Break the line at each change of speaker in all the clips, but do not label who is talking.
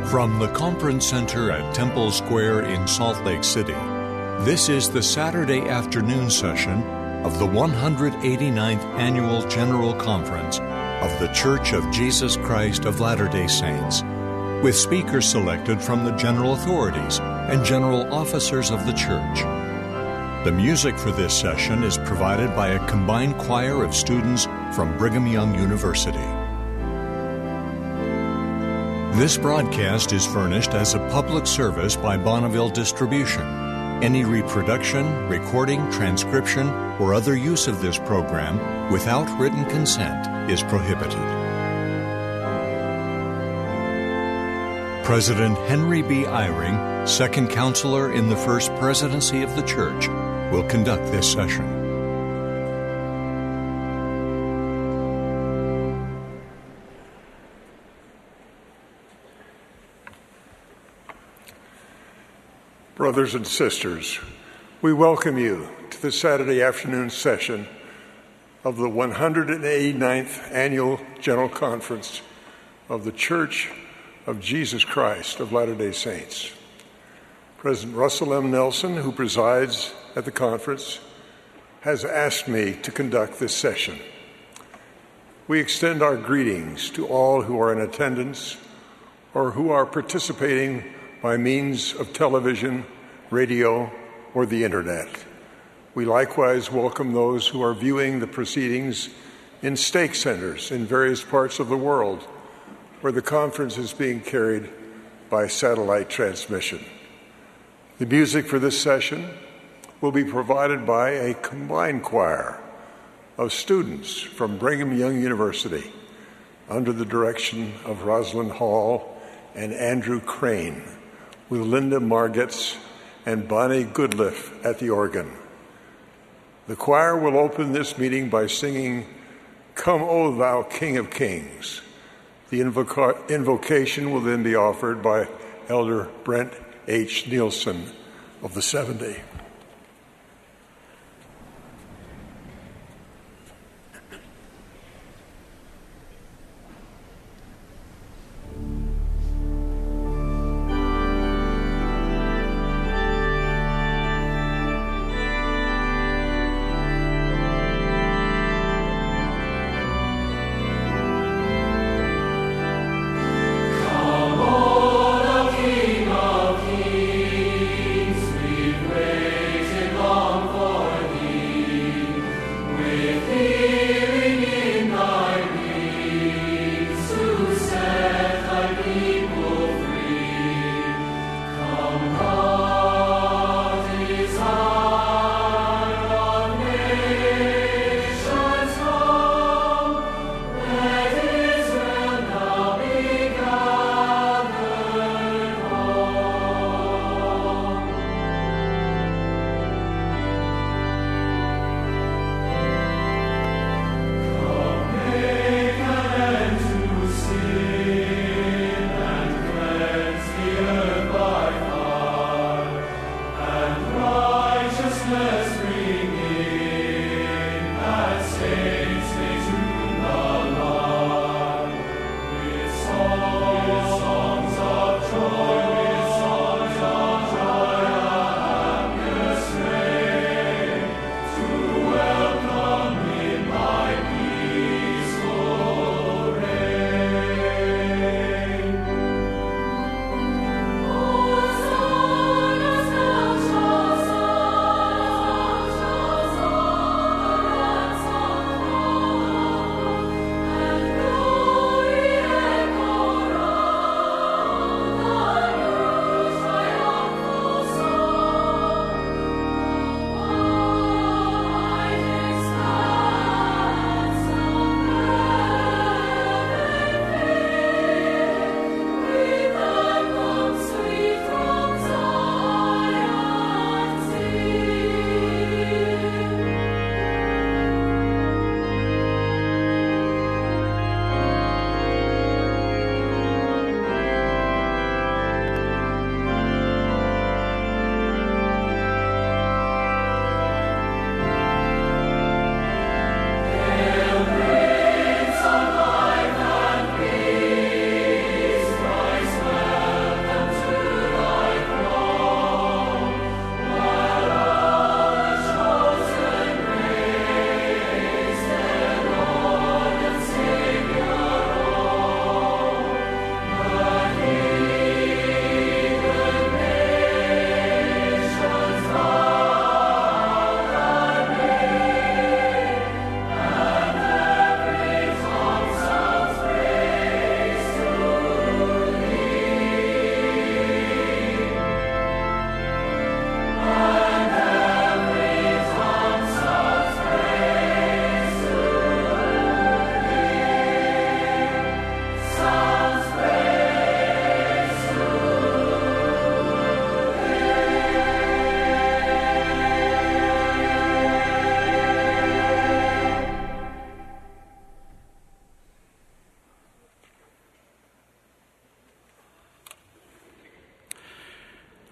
From the Conference Center at Temple Square in Salt Lake City, this is the Saturday afternoon session of the 189th Annual General Conference of The Church of Jesus Christ of Latter-day Saints, with speakers selected from the general authorities and general officers of the church. The music for this session is provided by a combined choir of students from Brigham Young University. This broadcast is furnished as a public service by Bonneville Distribution. Any reproduction, recording, transcription, or other use of this program without written consent is prohibited. President Henry B. Eyring, second counselor in the First Presidency of the Church, will conduct this session.
Brothers and sisters, we welcome you to the Saturday afternoon session of the 189th Annual General Conference of the Church of Jesus Christ of Latter-day Saints. President Russell M. Nelson, who presides at the conference, has asked me to conduct this session. We extend our greetings to all who are in attendance or who are participating by means of television, radio, or the internet. We likewise welcome those who are viewing the proceedings in stake centers in various parts of the world where the conference is being carried by satellite transmission. The music for this session will be provided by a combined choir of students from Brigham Young University under the direction of Rosalind Hall and Andrew Crane, with Linda Margetts and Bonnie Goodliff at the organ. The choir will open this meeting by singing, "Come, O Thou King of Kings." The invocation will then be offered by Elder Brent H. Nielsen of the 70.
King of Kings, we pray.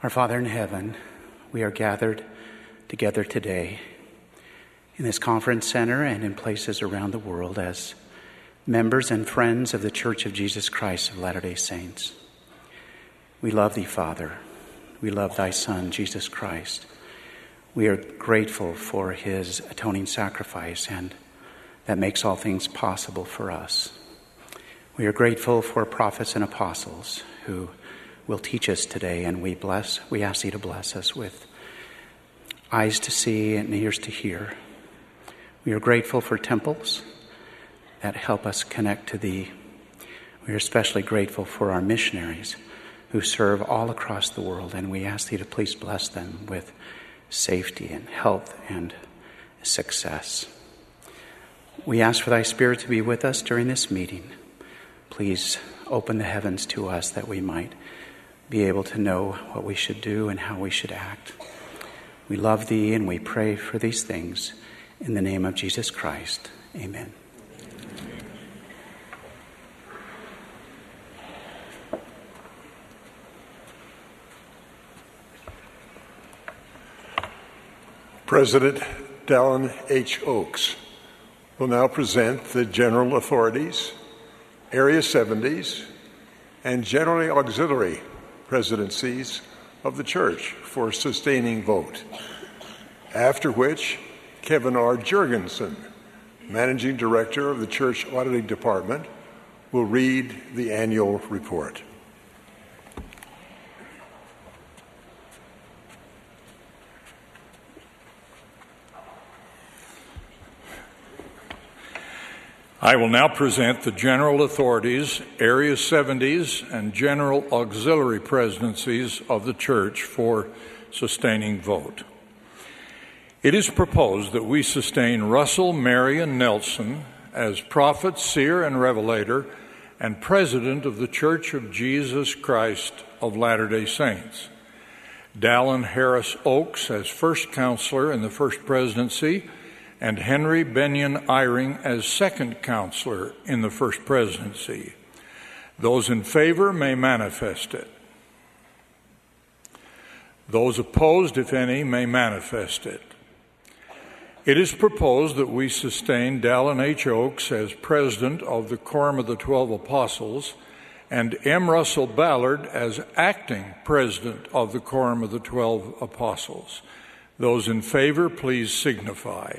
Our Father in heaven, we are gathered together today in this conference center and in places around the world as members and friends of the Church of Jesus Christ of Latter-day Saints. We love thee, Father. We love thy Son, Jesus Christ. We are grateful for his atoning sacrifice, and that makes all things possible for us. We are grateful for prophets and apostles who will teach us today, and we ask thee to bless us with eyes to see and ears to hear. We are grateful for temples that help us connect to thee. We are especially grateful for our missionaries who serve all across the world, and we ask thee to please bless them with safety and health and success. We ask for thy Spirit to be with us during this meeting. Please open the heavens to us that we might be able to know what we should do and how we should act. We love thee and we pray for these things in the name of Jesus Christ. Amen.
President Dallin H. Oaks will now present the general authorities, Area 70s, and generally auxiliary presidencies of the church for sustaining vote. After which, Kevin R. Jurgensen, Managing Director of the Church Auditing Department, will read the annual report.
I will now present the general authorities, Area 70s, and general auxiliary presidencies of the church for sustaining vote. It is proposed that we sustain Russell Marion Nelson as prophet, seer, and revelator, and president of the Church of Jesus Christ of Latter-day Saints. Dallin Harris Oaks as first counselor in the first presidency, and Henry Benyon Eyring as second counselor in the first presidency. Those in favor may manifest it. Those opposed, if any, may manifest it. It is proposed that we sustain Dallin H. Oaks as president of the Quorum of the 12 Apostles and M. Russell Ballard as acting president of the Quorum of the 12 Apostles. Those in favor, please signify.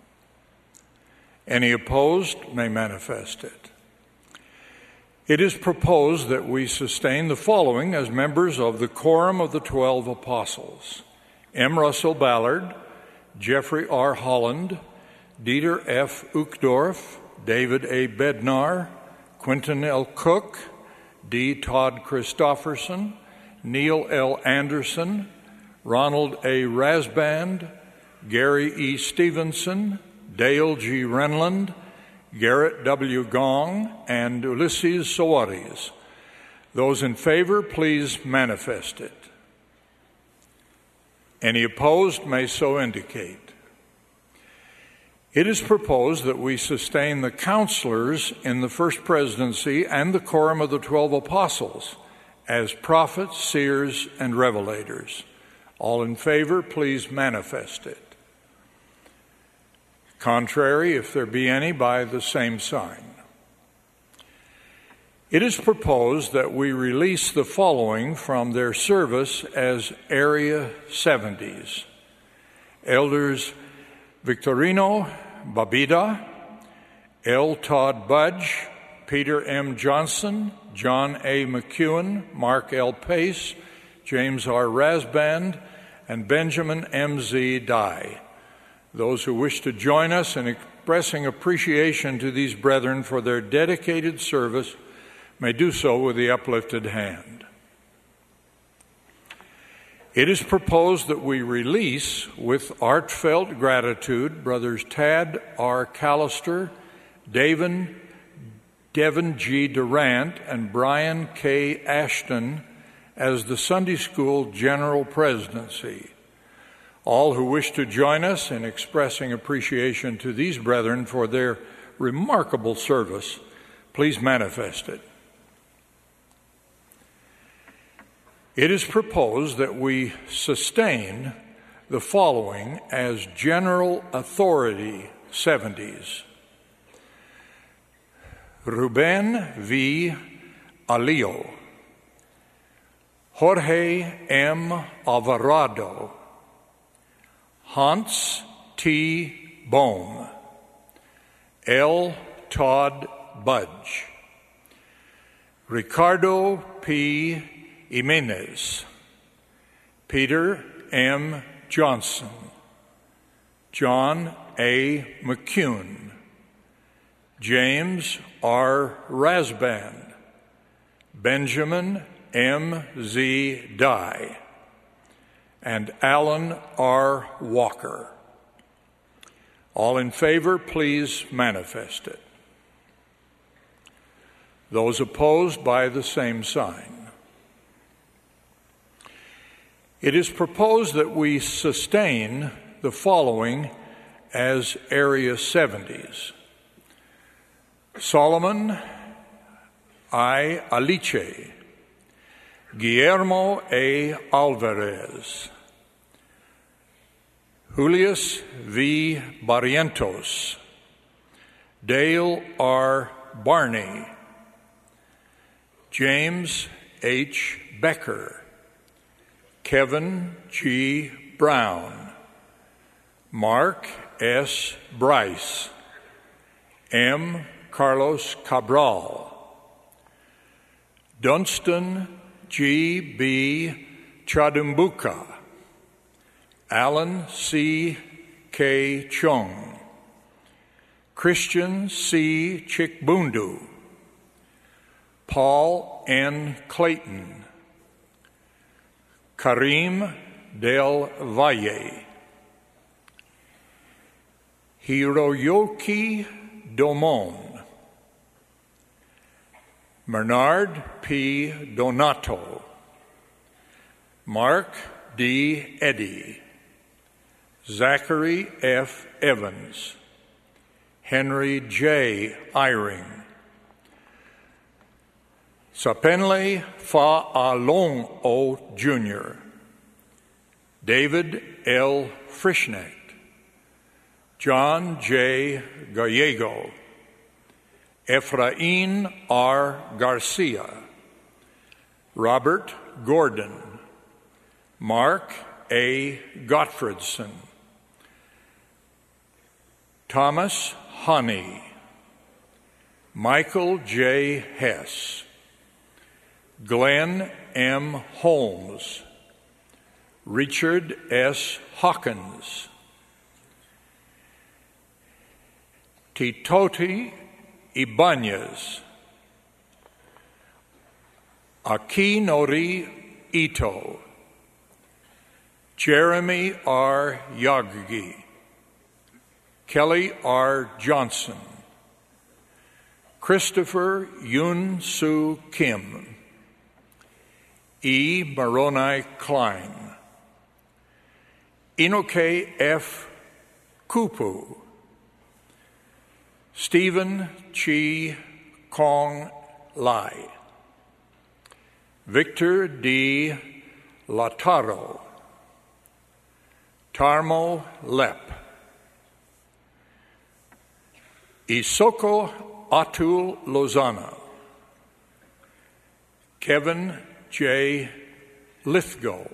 Any opposed may manifest it. It is proposed that we sustain the following as members of the Quorum of the 12 Apostles: M. Russell Ballard, Jeffrey R. Holland, Dieter F. Uchtdorf, David A. Bednar, Quentin L. Cook, D. Todd Christofferson, Neil L. Anderson, Ronald A. Rasband, Gary E. Stevenson, Dale G. Renland, Garrett W. Gong, and Ulysses Soares. Those in favor, please manifest it. Any opposed may so indicate. It is proposed that we sustain the counselors in the first presidency and the Quorum of the 12 Apostles as prophets, seers, and revelators. All in favor, please manifest it. Contrary, if there be any, by the same sign. It is proposed that we release the following from their service as Area 70s: Elders Victorino Babida, L. Todd Budge, Peter M. Johnson, John A. McEwen, Mark L. Pace, James R. Rasband, and Benjamin M. Z. Dye. Those who wish to join us in expressing appreciation to these brethren for their dedicated service may do so with the uplifted hand. It is proposed that we release with heartfelt gratitude Brothers Tad R. Callister, Devin G. Durant, and Brian K. Ashton as the Sunday School General Presidency. All who wish to join us in expressing appreciation to these brethren for their remarkable service, please manifest it. It is proposed that we sustain the following as general authority 70s. Ruben V. Alio, Jorge M. Alvarado, Hans T. Bohm, L. Todd Budge, Ricardo P. Jimenez, Peter M. Johnson, John A. McCune, James R. Rasband, Benjamin M. Z. Dye, and Alan R. Walker. All in favor, please manifest it. Those opposed by the same sign. It is proposed that we sustain the following as Area 70s. Solomon I. Aliche, Guillermo A. Alvarez, Julius V. Barrientos, Dale R. Barney, James H. Becker, Kevin G. Brown, Mark S. Bryce, M. Carlos Cabral, Dunstan G. B. Chadumbuka, Alan C. K. Chung, Christian C. Chikbundu, Paul N. Clayton, Karim Del Valle, Hiroyuki Domon, Bernard P. Donato, Mark D. Eddy, Zachary F. Evans, Henry J. Eyring, Sapenle Fa'along O. Jr., David L. Frischnecht, John J. Gallego, Efrain R. Garcia, Robert Gordon, Mark A. Gottfredson, Thomas Honey, Michael J. Hess, Glenn M. Holmes, Richard S. Hawkins, Titoti Ibanez, Akinori Ito, Jeremy R. Yaggi, Kelly R. Johnson, Christopher Yun Soo Kim, E. Moroni Klein, Inoke F. Kupu, Stephen Chi Kong Lai, Victor D. Lataro, Tarmo Lep, Isoko Atul Lozana, Kevin J. Lithgow,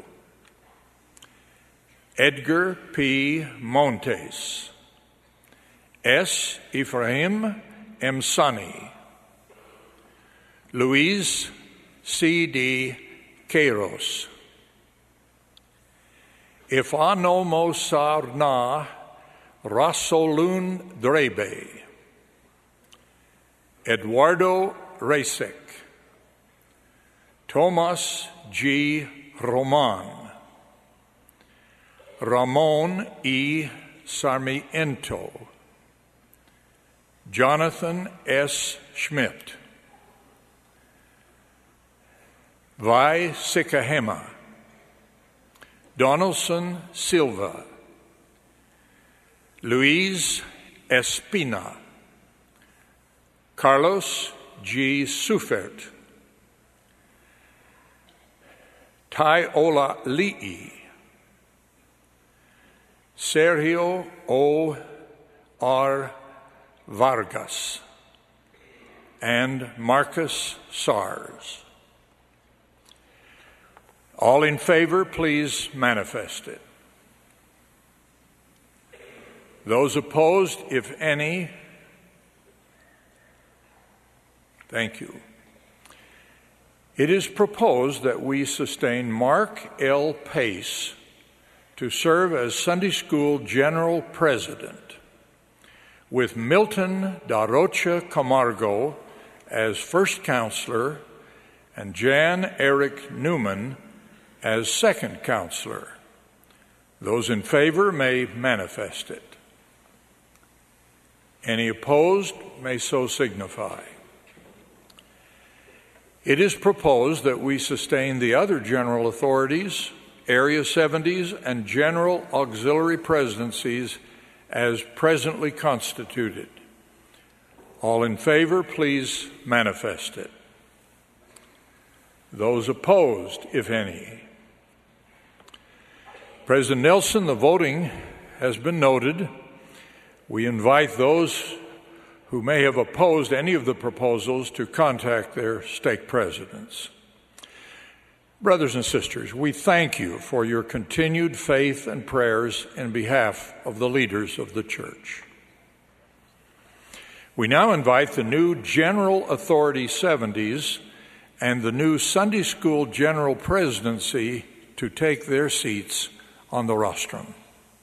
Edgar P. Montes, S. Ephraim M. Sani, Luis C. D. Queiroz, Ifano Sarna Rasolun Drebe, Eduardo Rasek, Tomas G. Roman, Ramon E. Sarmiento, Jonathan S. Schmidt, Vi Sikahema, Donaldson Silva, Luis Espina, Carlos G. Sufert, Taiola Li'i, Sergio O. R. Vargas, and Marcus Sars. All in favor, please manifest it. Those opposed, if any, thank you. It is proposed that we sustain Mark L. Pace to serve as Sunday School General President, with Milton Da Rocha Camargo as First Counselor and Jan Eric Newman as Second Counselor. Those in favor may manifest it. Any opposed may so signify. It is proposed that we sustain the other general authorities, Area 70s, and general auxiliary presidencies as presently constituted. All in favor, please manifest it. Those opposed, if any. President Nelson, the voting has been noted. We invite those who may have opposed any of the proposals to contact their stake presidents. Brothers and sisters, we thank you for your continued faith and prayers in behalf of the leaders of the church. We now invite the new General Authority 70s and the new Sunday School General Presidency to take their seats on the rostrum.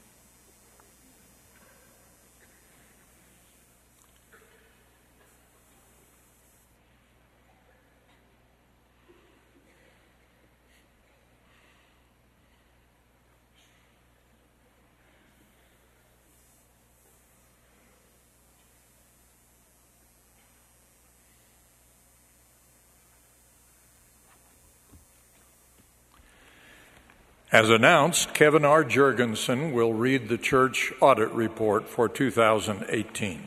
As announced, Kevin R. Jurgensen will read the church audit report for 2018.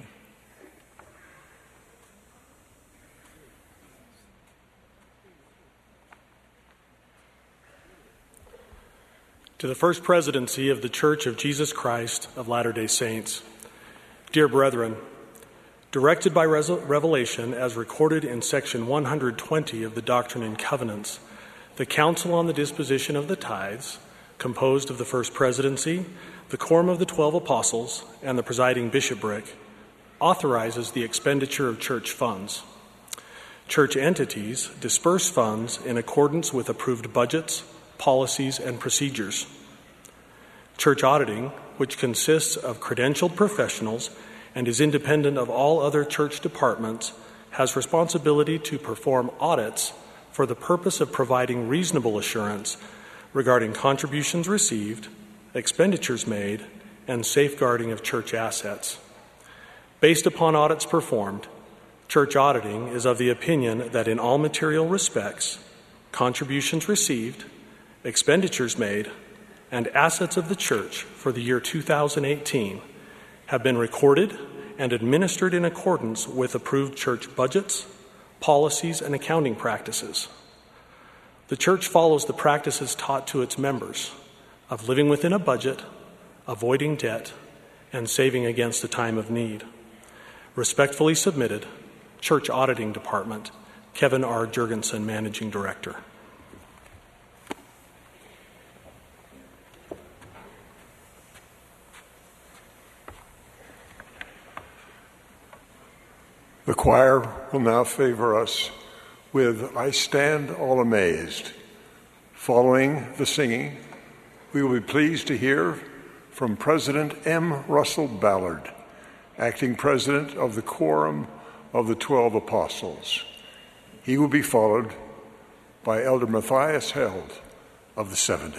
To the First Presidency of the Church of Jesus Christ of Latter-day Saints, dear brethren, directed by revelation as recorded in section 120 of the Doctrine and Covenants, the Council on the Disposition of the Tithes, composed of the First Presidency, the Quorum of the 12 Apostles, and the presiding bishopric, authorizes the expenditure of church funds. Church entities disperse funds in accordance with approved budgets, policies, and procedures. Church auditing, which consists of credentialed professionals and is independent of all other church departments, has responsibility to perform audits for the purpose of providing reasonable assurance regarding contributions received, expenditures made, and safeguarding of church assets. Based upon audits performed, church auditing is of the opinion that in all material respects, contributions received, expenditures made, and assets of the church for the year 2018 have been recorded and administered in accordance with approved church budgets, policies, and accounting practices. The church follows the practices taught to its members of living within a budget, avoiding debt, and saving against a time of need. Respectfully submitted, Church Auditing Department, Kevin R. Jurgensen, Managing Director.
The choir will now favor us with I Stand All Amazed. Following the singing, we will be pleased to hear from President M. Russell Ballard, acting president of the Quorum of the 12 Apostles. He will be followed by Elder Matthias Held of the 70.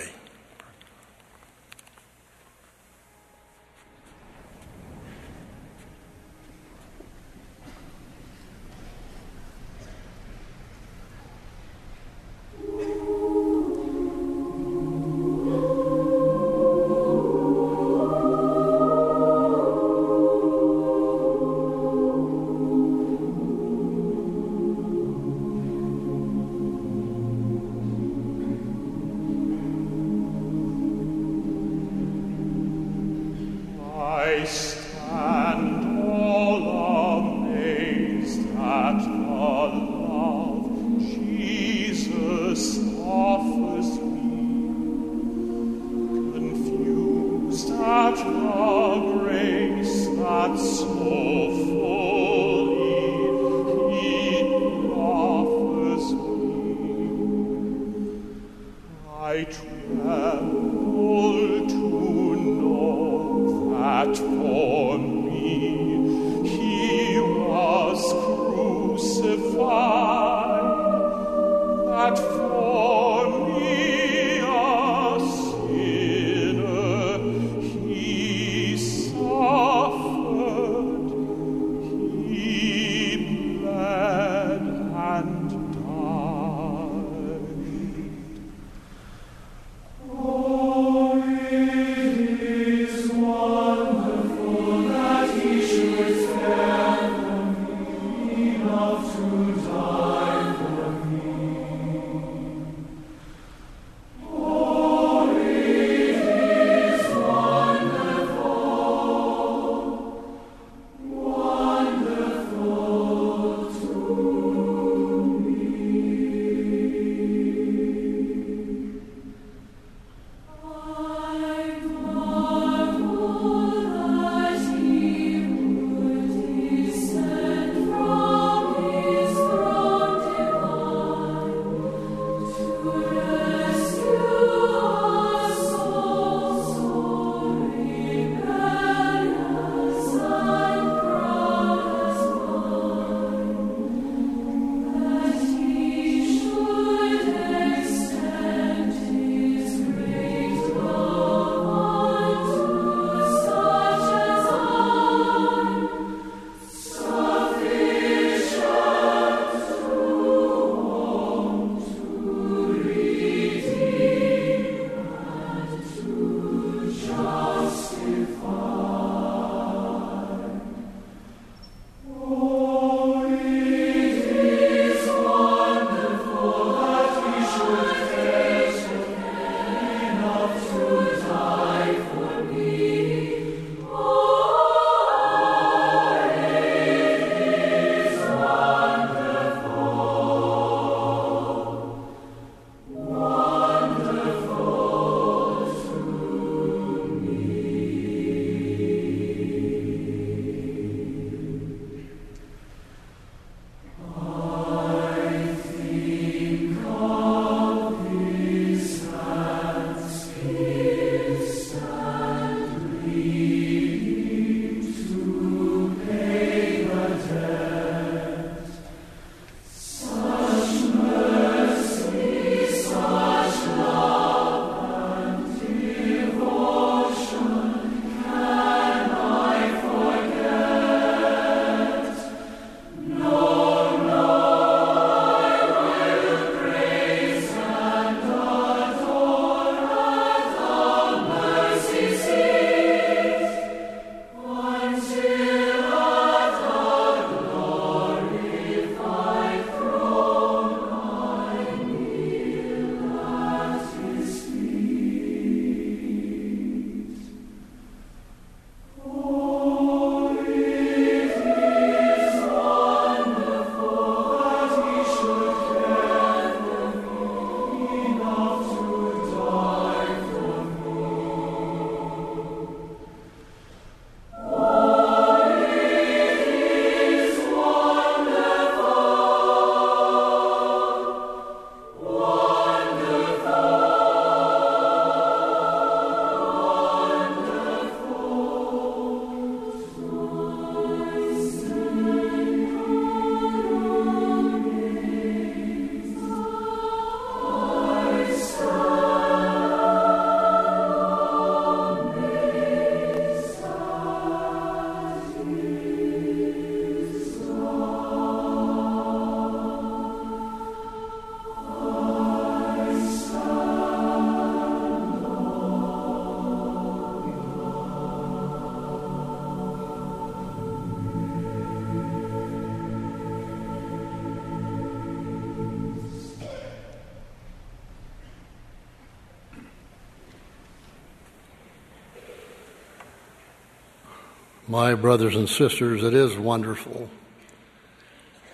My brothers and sisters, it is wonderful.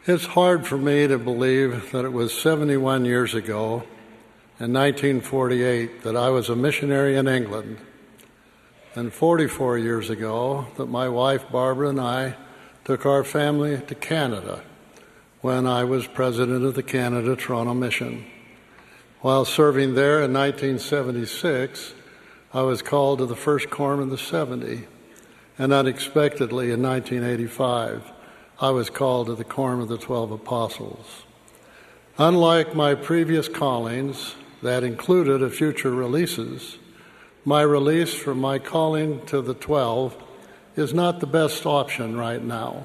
It's hard for me to believe that it was 71 years ago, in 1948, that I was a missionary in England, and 44 years ago that my wife Barbara and I took our family to Canada when I was president of the Canada Toronto Mission. While serving there in 1976, I was called to the First Quorum of the 70, and unexpectedly in 1985, I was called to the Quorum of the 12 Apostles. Unlike my previous callings that included a future releases, my release from my calling to the 12 is not the best option right now.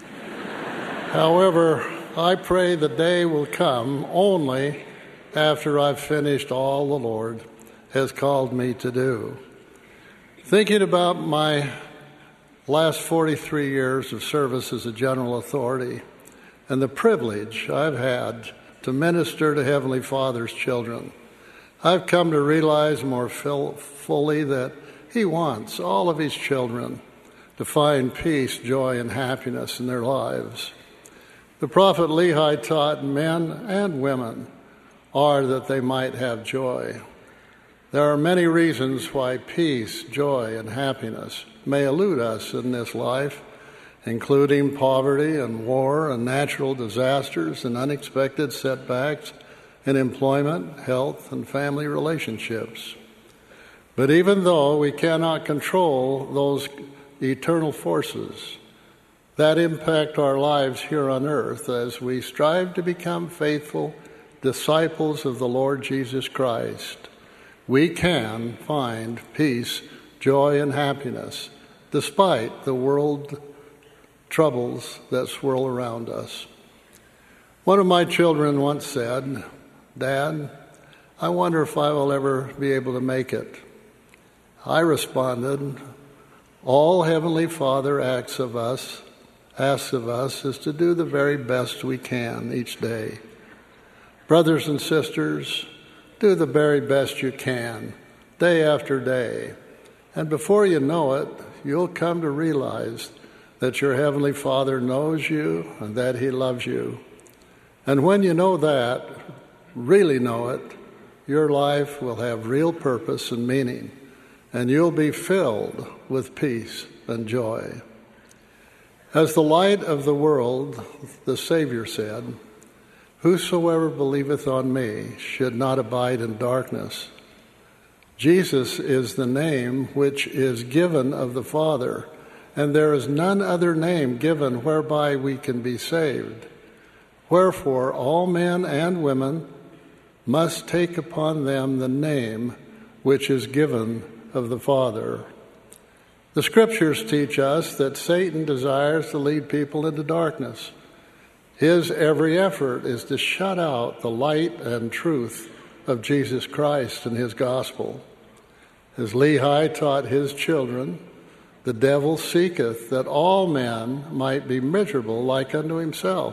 However, I pray the day will come only after I've finished all the Lord has called me to do. Thinking about my last 43 years of service as a general authority and the privilege I've had to minister to Heavenly Father's children, I've come to realize more fully that He wants all of His children to find peace, joy, and happiness in their lives. The prophet Lehi taught men and women are that they might have joy. There are many reasons why peace, joy, and happiness may elude us in this life, including poverty and war and natural disasters and unexpected setbacks in employment, health, and family relationships. But even though we cannot control those eternal forces that impact our lives here on earth as we strive to become faithful disciples of the Lord Jesus Christ, we can find peace, joy, and happiness despite the world troubles that swirl around us. One of my children once said, "Dad, I wonder if I will ever be able to make it." I responded, "All Heavenly Father asks of us is to do the very best we can each day. Brothers and sisters, do the very best you can, day after day. And before you know it, you'll come to realize that your Heavenly Father knows you and that He loves you. And when you know that, really know it, your life will have real purpose and meaning, and you'll be filled with peace and joy." As the light of the world, the Savior said, "Whosoever believeth on me should not abide in darkness." Jesus is the name which is given of the Father, and there is none other name given whereby we can be saved. Wherefore all men and women must take upon them the name which is given of the Father. The Scriptures teach us that Satan desires to lead people into darkness. His every effort is to shut out the light and truth of Jesus Christ and His gospel. As Lehi taught his children, the devil seeketh that all men might be miserable like unto himself.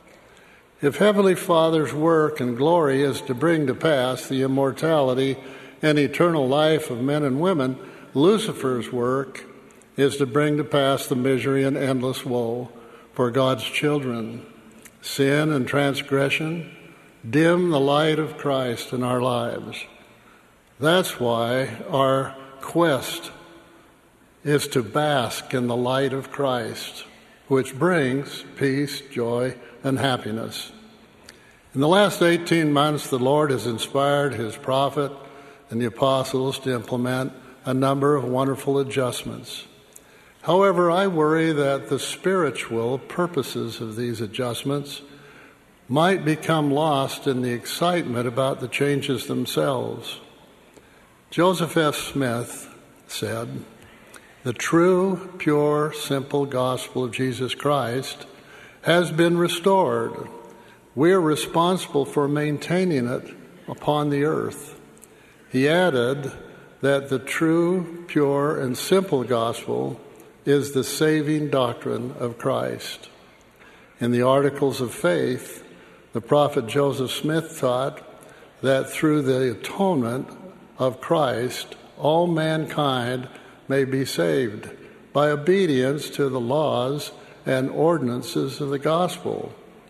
If Heavenly Father's work and glory is to bring to pass the immortality and eternal life of men and women, Lucifer's work is to bring to pass the misery and endless woe for God's children. Sin and transgression dim the light of Christ in our lives. That's why our quest is to bask in the light of Christ, which brings peace, joy, and happiness. In the last 18 months, the Lord has inspired His prophet and the apostles to implement a number of wonderful adjustments. However, I worry that the spiritual purposes of these adjustments might become lost in the excitement about the changes themselves. Joseph F. Smith said, "The true, pure, simple gospel of Jesus Christ has been restored. We are responsible for maintaining it upon the earth." He added that the true, pure, and simple gospel is the saving doctrine of Christ. In the Articles of Faith, the prophet Joseph Smith taught that through the atonement of Christ, all mankind may be saved by obedience to the laws and ordinances of the gospel.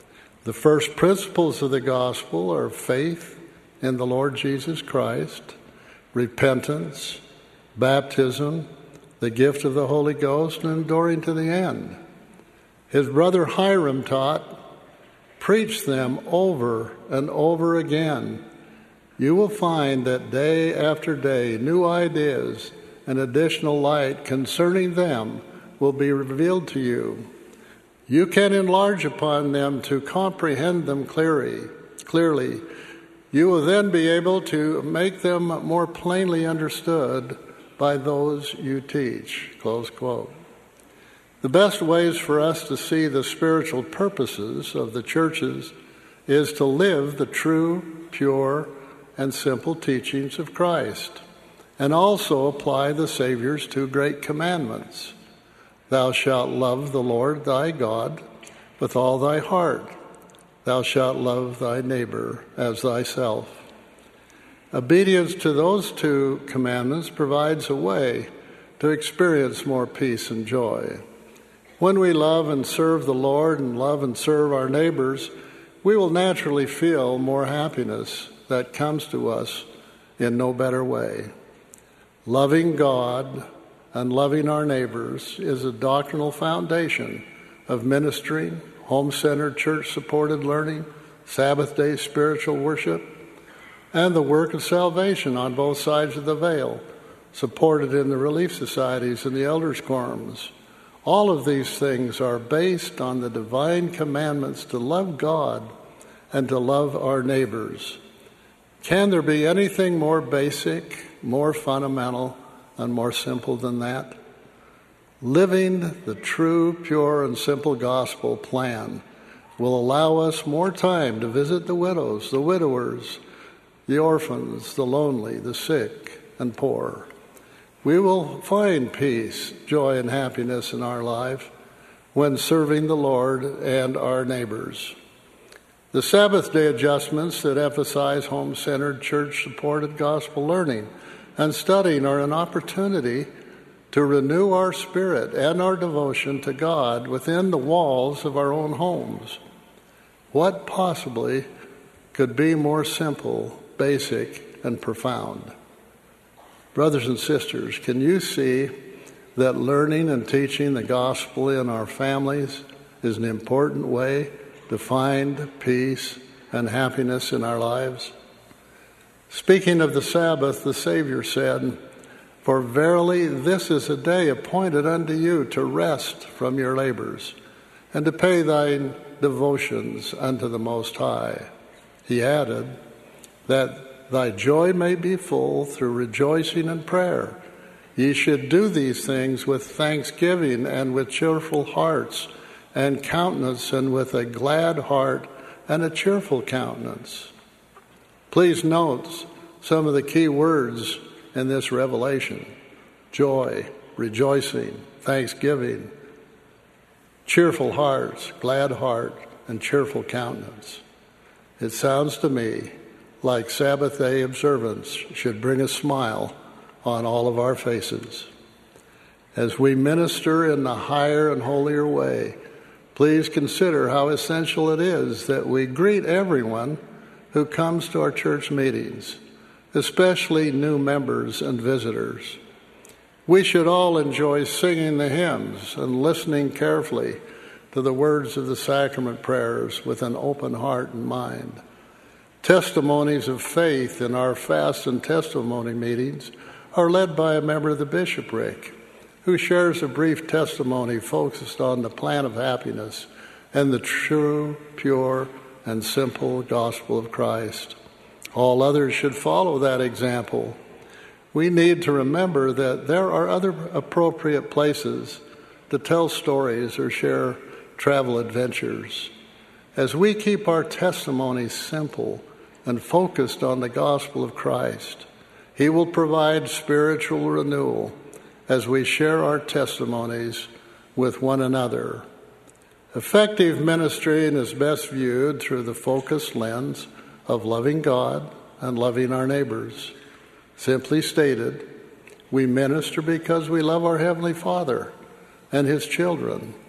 The first principles of the gospel are faith in the Lord Jesus Christ, repentance, baptism, the gift of the Holy Ghost, and enduring to the end. His brother Hiram taught, preach them over and over again. You will find that day after day, new ideas and additional light concerning them will be revealed to you. You can enlarge upon them to comprehend them clearly. You will then be able to make them more plainly understood by those you teach." Close quote. The best ways for us to see the spiritual purposes of the churches is to live the true, pure, and simple teachings of Christ, and also apply the Savior's two great commandments. Thou shalt love the Lord thy God with all thy heart. Thou shalt love thy neighbor as thyself. Obedience to those two commandments provides a way to experience more peace and joy. When we love and serve the Lord and love and serve our neighbors, we will naturally feel more happiness that comes to us in no better way. Loving God and loving our neighbors is a doctrinal foundation of ministering, home-centered, church-supported learning, Sabbath-day spiritual worship, and the work of salvation on both sides of the veil, supported in the relief societies and the elders' quorums. All of these things are based on the divine commandments to love God and to love our neighbors. Can there be anything more basic, more fundamental, and more simple than that? Living the true, pure, and simple gospel plan will allow us more time to visit the widows, the widowers, the orphans, the lonely, the sick, and poor. We will find peace, joy, and happiness in our life when serving the Lord and our neighbors. The Sabbath day adjustments that emphasize home-centered, church-supported gospel learning and studying are an opportunity to renew our spirit and our devotion to God within the walls of our own homes. What possibly could be more simple, basic, and profound? Brothers and sisters, can you see that learning and teaching the gospel in our families is an important way to find peace and happiness in our lives? Speaking of the Sabbath, the Savior said, "For verily this is a day appointed unto you to rest from your labors, and to pay thine devotions unto the Most High." He added, "That thy joy may be full through rejoicing and prayer. Ye should do these things with thanksgiving and with cheerful hearts and countenance, and with a glad heart and a cheerful countenance." Please note some of the key words in this revelation: joy, rejoicing, thanksgiving, cheerful hearts, glad heart, and cheerful countenance. It sounds to me like Sabbath day observance should bring a smile on all of our faces. As we minister in the higher and holier way, please consider how essential it is that we greet everyone who comes to our church meetings, especially new members and visitors. We should all enjoy singing the hymns and listening carefully to the words of the sacrament prayers with an open heart and mind. Testimonies of faith in our fast and testimony meetings are led by a member of the bishopric who shares a brief testimony focused on the plan of happiness and the true, pure, and simple gospel of Christ. All others should follow that example. We need to remember that there are other appropriate places to tell stories or share travel adventures. As we keep our testimonies simple and focused on the gospel of Christ, He will provide spiritual renewal as we share our testimonies with one another. Effective ministering is best viewed through the focused lens of loving God and loving our neighbors. Simply stated, we minister because we love our Heavenly Father and His children,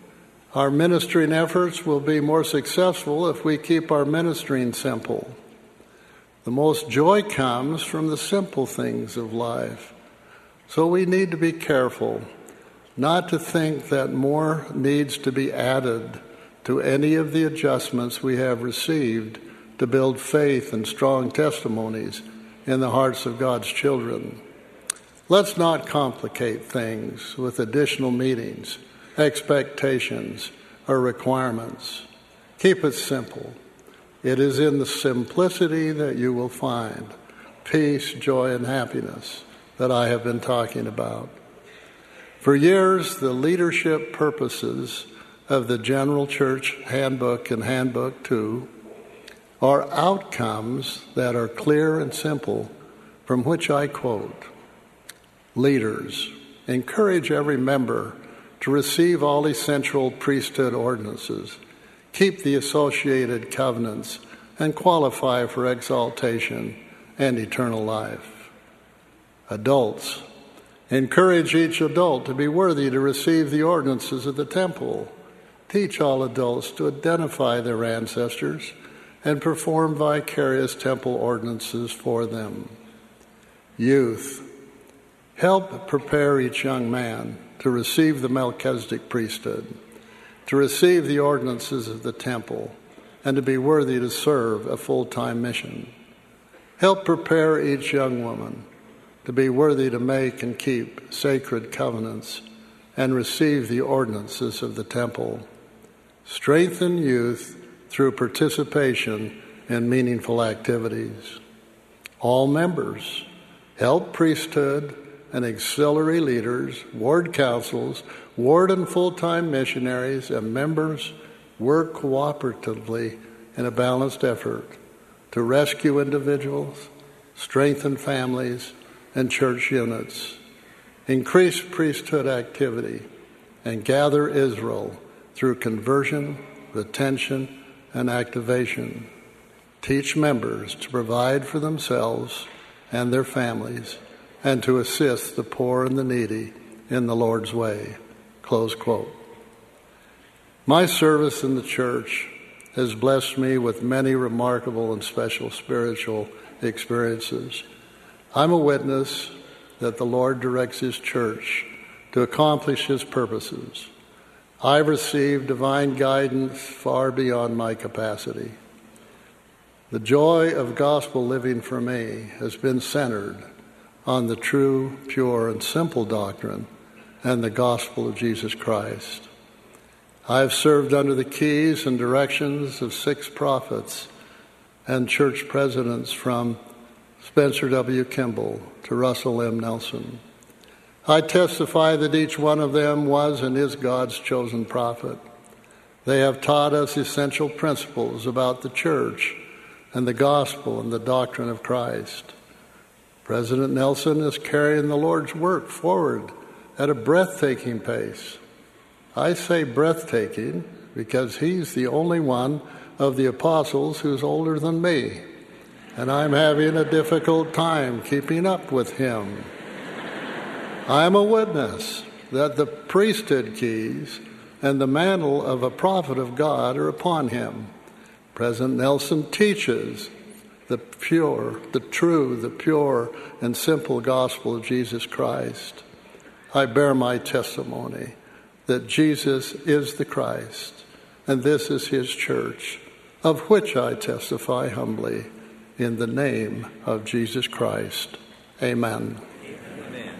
Our ministering efforts will be more successful if we keep our ministering simple. The most joy comes from the simple things of life. So we need to be careful not to think that more needs to be added to any of the adjustments we have received to build faith and strong testimonies in the hearts of God's children. Let's not complicate things with additional meetings, expectations, or requirements. Keep it simple. It is in the simplicity that you will find peace, joy, and happiness that I have been talking about. For years, the leadership purposes of the General Church Handbook and Handbook 2 are outcomes that are clear and simple, from which I quote, "Leaders, encourage every member to receive all essential priesthood ordinances, keep the associated covenants, and qualify for exaltation and eternal life. Adults, encourage each adult to be worthy to receive the ordinances of the temple. Teach all adults to identify their ancestors and perform vicarious temple ordinances for them. Youth, help prepare each young man to receive the Melchizedek priesthood, to receive the ordinances of the temple, and to be worthy to serve a full-time mission. Help prepare each young woman to be worthy to make and keep sacred covenants and receive the ordinances of the temple. Strengthen youth through participation in meaningful activities. All members, help priesthood and auxiliary leaders, ward councils, ward and full-time missionaries, and members work cooperatively in a balanced effort to rescue individuals, strengthen families and church units, increase priesthood activity, and gather Israel through conversion, retention, and activation. Teach members to provide for themselves and their families and to assist the poor and the needy in the Lord's way." Close quote. My service in the church has blessed me with many remarkable and special spiritual experiences. I'm a witness that the Lord directs His church to accomplish His purposes. I've received divine guidance far beyond my capacity. The joy of gospel living for me has been centered on the true, pure, and simple doctrine and the gospel of Jesus Christ. I have served under the keys and directions of 6 prophets and church presidents from Spencer W. Kimball to Russell M. Nelson. I testify that each one of them was and is God's chosen prophet. They have taught us essential principles about the church and the gospel and the doctrine of Christ. President Nelson is carrying the Lord's work forward at a breathtaking pace. I say breathtaking because he's the only one of the apostles who's older than me, and I'm having a difficult time keeping up with him. I'm a witness that the priesthood keys and the mantle of a prophet of God are upon him. President Nelson teaches the pure, the true, the pure, and simple gospel of Jesus Christ. I bear my testimony that Jesus is the Christ, and this is His church, of which I testify humbly in the name of Jesus Christ. Amen.
Amen.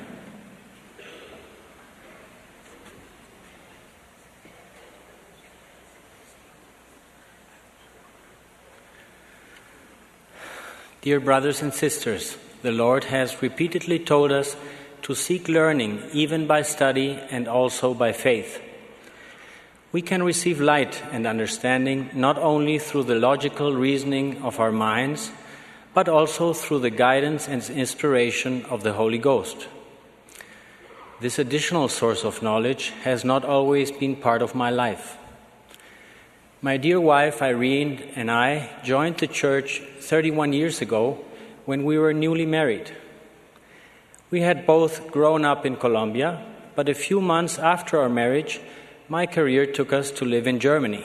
Dear brothers and sisters, the Lord has repeatedly told us to seek learning even by study and also by faith. We can receive light and understanding not only through the logical reasoning of our minds, but also through the guidance and inspiration of the Holy Ghost. This additional source of knowledge has not always been part of my life. My dear wife Irene and I joined the church 31 years ago when we were newly married. We had both grown up in Colombia, but a few months after our marriage, my career took us to live in Germany.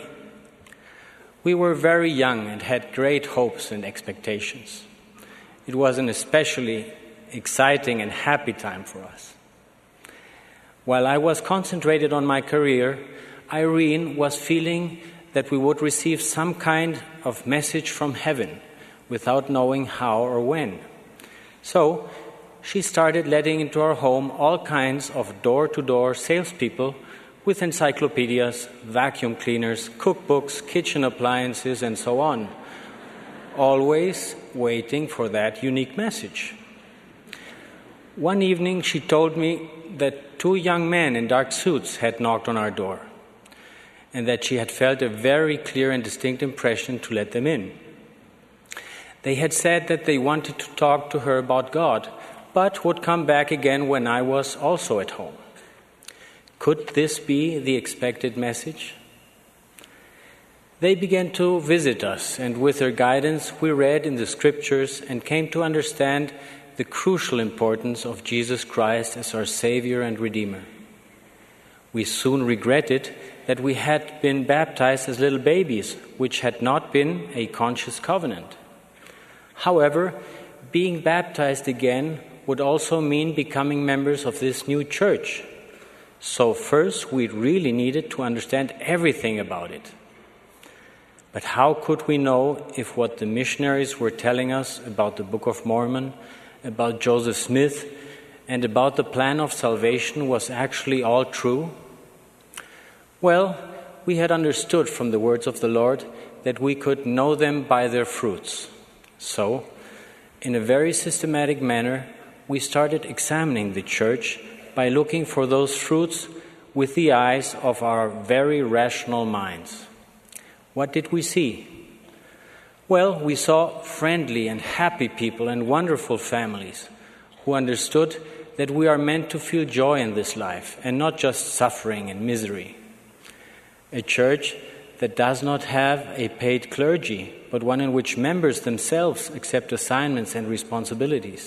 We were very young and had great hopes and expectations. It was an especially exciting and happy time for us. While I was concentrated on my career, Irene was feeling that we would receive some kind of message from heaven without knowing how or when. So she started letting into our home all kinds of door-to-door salespeople with encyclopedias, vacuum cleaners, cookbooks, kitchen appliances, and so on, always waiting for that unique message. One evening she told me that 2 young men in dark suits had knocked on our door, and that she had felt a very clear and distinct impression to let them in. They had said that they wanted to talk to her about God, but would come back again when I was also at home. Could this be the expected message? They began to visit us, and with their guidance we read in the Scriptures and came to understand the crucial importance of Jesus Christ as our Savior and Redeemer. We soon regretted that we had been baptized as little babies, which had not been a conscious covenant. However, being baptized again would also mean becoming members of this new church. So first, we really needed to understand everything about it. But how could we know if what the missionaries were telling us about the Book of Mormon, about Joseph Smith, and about the plan of salvation was actually all true? Well, we had understood from the words of the Lord that we could know them by their fruits. So, in a very systematic manner, we started examining the church by looking for those fruits with the eyes of our very rational minds. What did we see? Well, we saw friendly and happy people and wonderful families who understood that we are meant to feel joy in this life and not just suffering and misery. A church that does not have a paid clergy, but one in which members themselves accept assignments and responsibilities.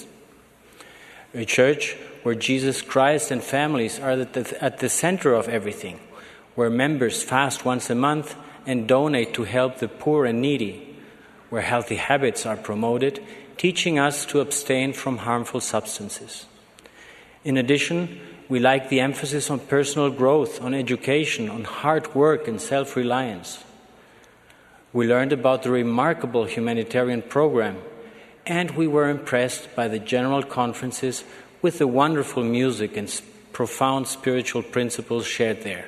A church where Jesus Christ and families are at the center of everything, where members fast once a month and donate to help the poor and needy, where healthy habits are promoted, teaching us to abstain from harmful substances. In addition, we like the emphasis on personal growth, on education, on hard work and self-reliance. We learned about the remarkable humanitarian program, and we were impressed by the general conferences with the wonderful music and profound spiritual principles shared there.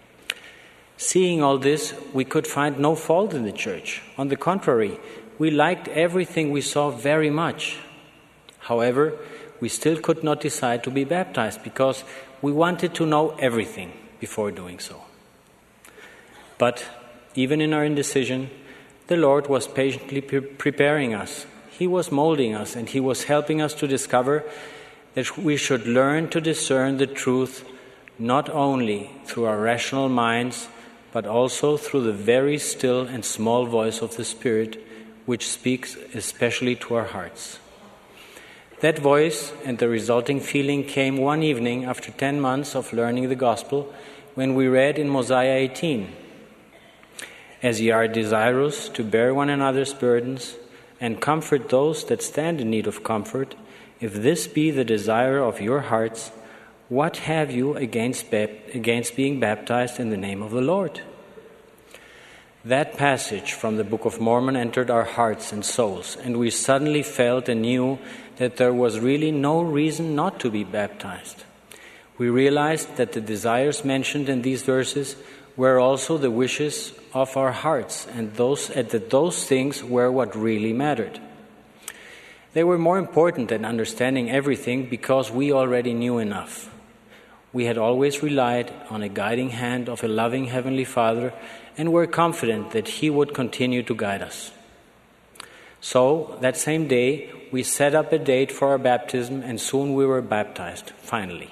Seeing all this, we could find no fault in the church. On the contrary, we liked everything we saw very much. However, we still could not decide to be baptized because we wanted to know everything before doing so. But even in our indecision, the Lord was patiently preparing us. He was molding us, and He was helping us to discover that we should learn to discern the truth not only through our rational minds, but also through the very still and small voice of the Spirit, which speaks especially to our hearts. That voice and the resulting feeling came one evening after 10 months of learning the gospel, when we read in Mosiah 18, "As ye are desirous to bear one another's burdens, and comfort those that stand in need of comfort, if this be the desire of your hearts, what have you against being baptized in the name of the Lord?" That passage from the Book of Mormon entered our hearts and souls, and we suddenly felt and knew that there was really no reason not to be baptized. We realized that the desires mentioned in these verses were also the wishes of our hearts, and that those things were what really mattered. They were more important than understanding everything because we already knew enough. We had always relied on a guiding hand of a loving Heavenly Father and were confident that He would continue to guide us. So, that same day, we set up a date for our baptism, and soon we were baptized, finally.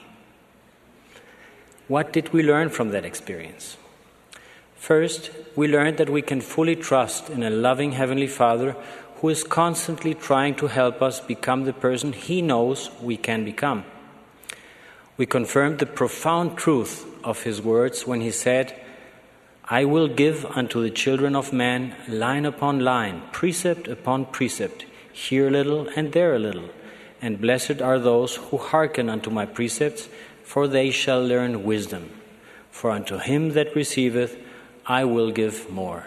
What did we learn from that experience? First, we learned that we can fully trust in a loving Heavenly Father who is constantly trying to help us become the person He knows we can become. We confirmed the profound truth of his words when he said, "I will give unto the children of man line upon line, precept upon precept, here a little and there a little. And blessed are those who hearken unto my precepts, for they shall learn wisdom. For unto him that receiveth I will give more."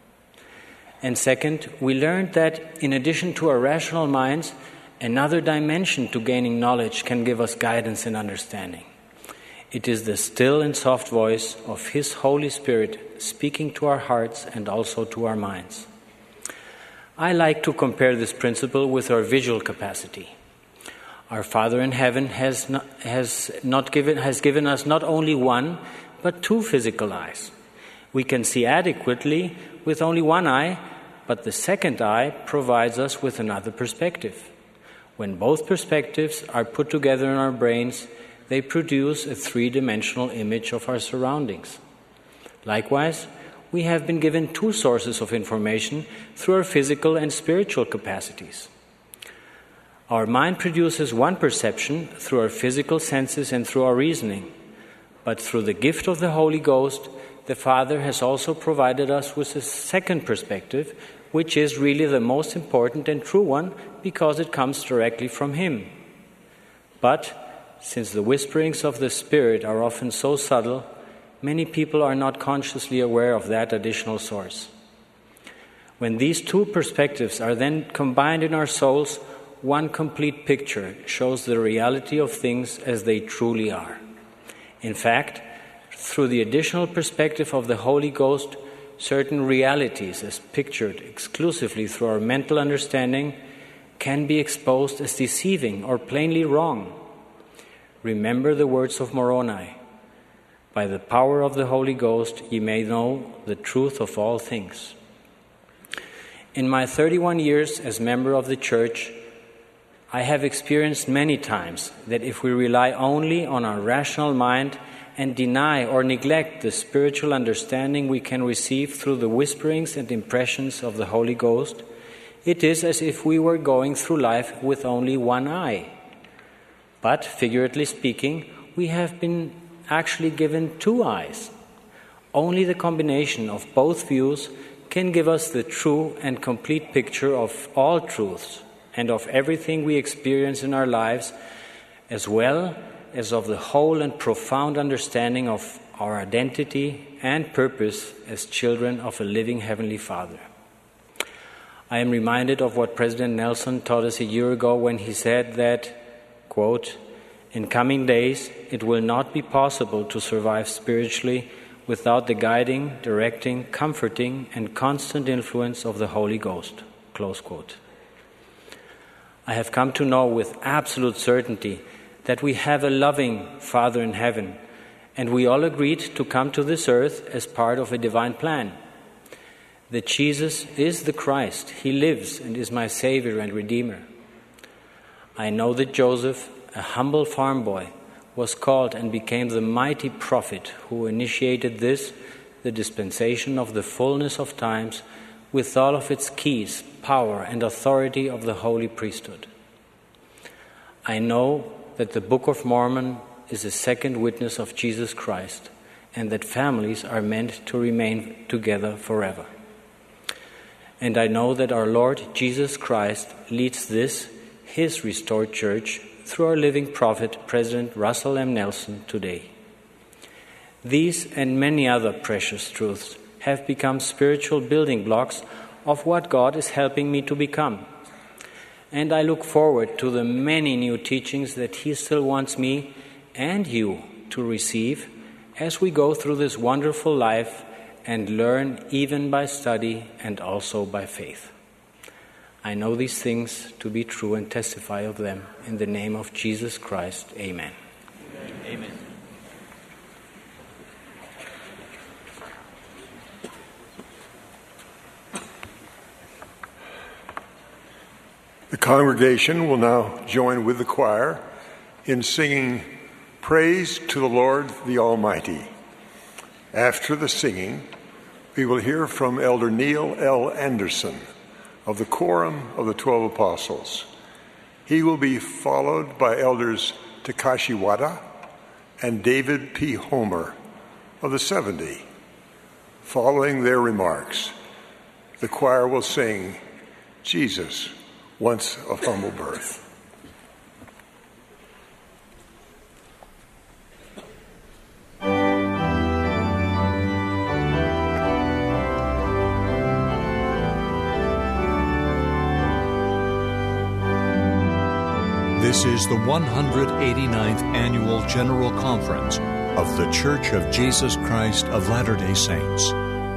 And second, we learned that in addition to our rational minds, another dimension to gaining knowledge can give us guidance and understanding. It is the still and soft voice of His Holy Spirit speaking to our hearts and also to our minds. I like to compare this principle with our visual capacity. Our Father in heaven has given us not only one, but two physical eyes. We can see adequately with only one eye, but the second eye provides us with another perspective. When both perspectives are put together in our brains, they produce a three-dimensional image of our surroundings. Likewise, we have been given two sources of information through our physical and spiritual capacities. Our mind produces one perception through our physical senses and through our reasoning. But through the gift of the Holy Ghost, the Father has also provided us with a second perspective, which is really the most important and true one because it comes directly from Him. But since the whisperings of the Spirit are often so subtle, many people are not consciously aware of that additional source. When these two perspectives are then combined in our souls, one complete picture shows the reality of things as they truly are. In fact, through the additional perspective of the Holy Ghost, certain realities, as pictured exclusively through our mental understanding, can be exposed as deceiving or plainly wrong. Remember the words of Moroni, "By the power of the Holy Ghost ye may know the truth of all things." In my 31 years as member of the Church, I have experienced many times that if we rely only on our rational mind and deny or neglect the spiritual understanding we can receive through the whisperings and impressions of the Holy Ghost, it is as if we were going through life with only one eye. But, figuratively speaking, we have been actually given two eyes. Only the combination of both views can give us the true and complete picture of all truths and of everything we experience in our lives, as well as of the whole and profound understanding of our identity and purpose as children of a living Heavenly Father. I am reminded of what President Nelson taught us a year ago when he said that, quote, "In coming days, it will not be possible to survive spiritually without the guiding, directing, comforting, and constant influence of the Holy Ghost," close quote. I have come to know with absolute certainty that we have a loving Father in heaven, and we all agreed to come to this earth as part of a divine plan. That Jesus is the Christ, He lives and is my Savior and Redeemer. I know that Joseph, a humble farm boy, was called and became the mighty prophet who initiated this, the dispensation of the fullness of times, with all of its keys, power, and authority of the holy priesthood. I know that the Book of Mormon is a second witness of Jesus Christ, and that families are meant to remain together forever. And I know that our Lord Jesus Christ leads this, His restored church, through our living prophet, President Russell M. Nelson, today. These and many other precious truths have become spiritual building blocks of what God is helping me to become. And I look forward to the many new teachings that He still wants me and you to receive as we go through this wonderful life and learn even by study and also by faith. I know these things to be true and testify of them. In the name of Jesus Christ, amen. Amen.
The congregation will now join with the choir in singing Praise to the Lord the Almighty. After the singing, we will hear from Elder Neil L. Anderson of the Quorum of the 12 Apostles. He will be followed by Elders Takashi Wada, and David P. Homer of the 70. Following their remarks, the choir will sing Jesus, Once of Humble Birth.
This is the 189th Annual General Conference of The Church of Jesus Christ of Latter-day Saints.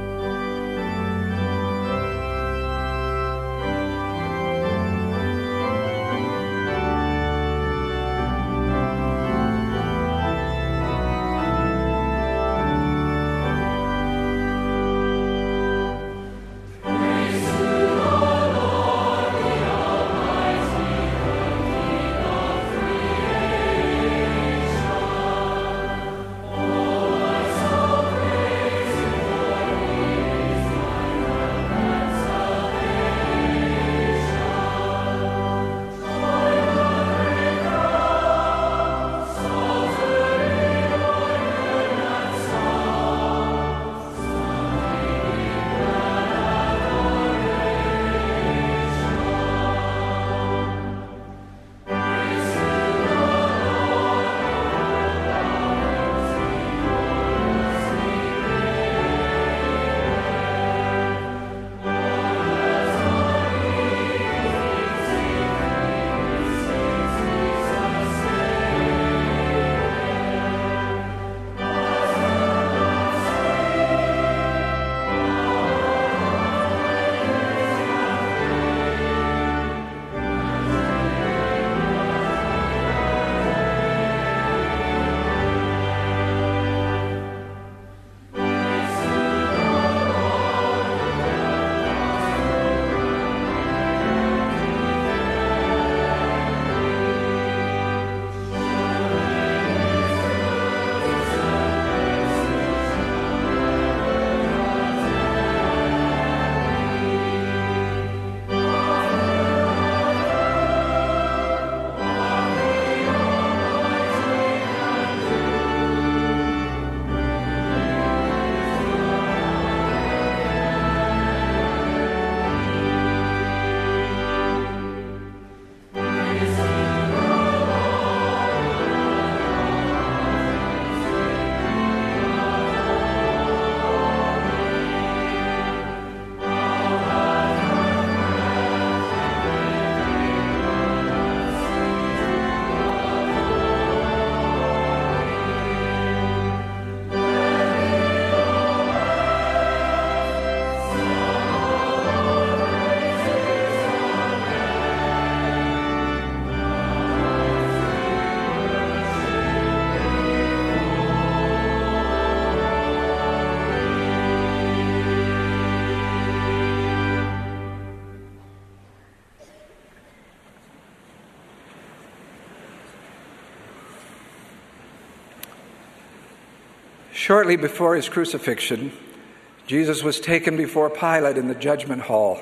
Shortly before his crucifixion, Jesus was taken before Pilate in the judgment hall.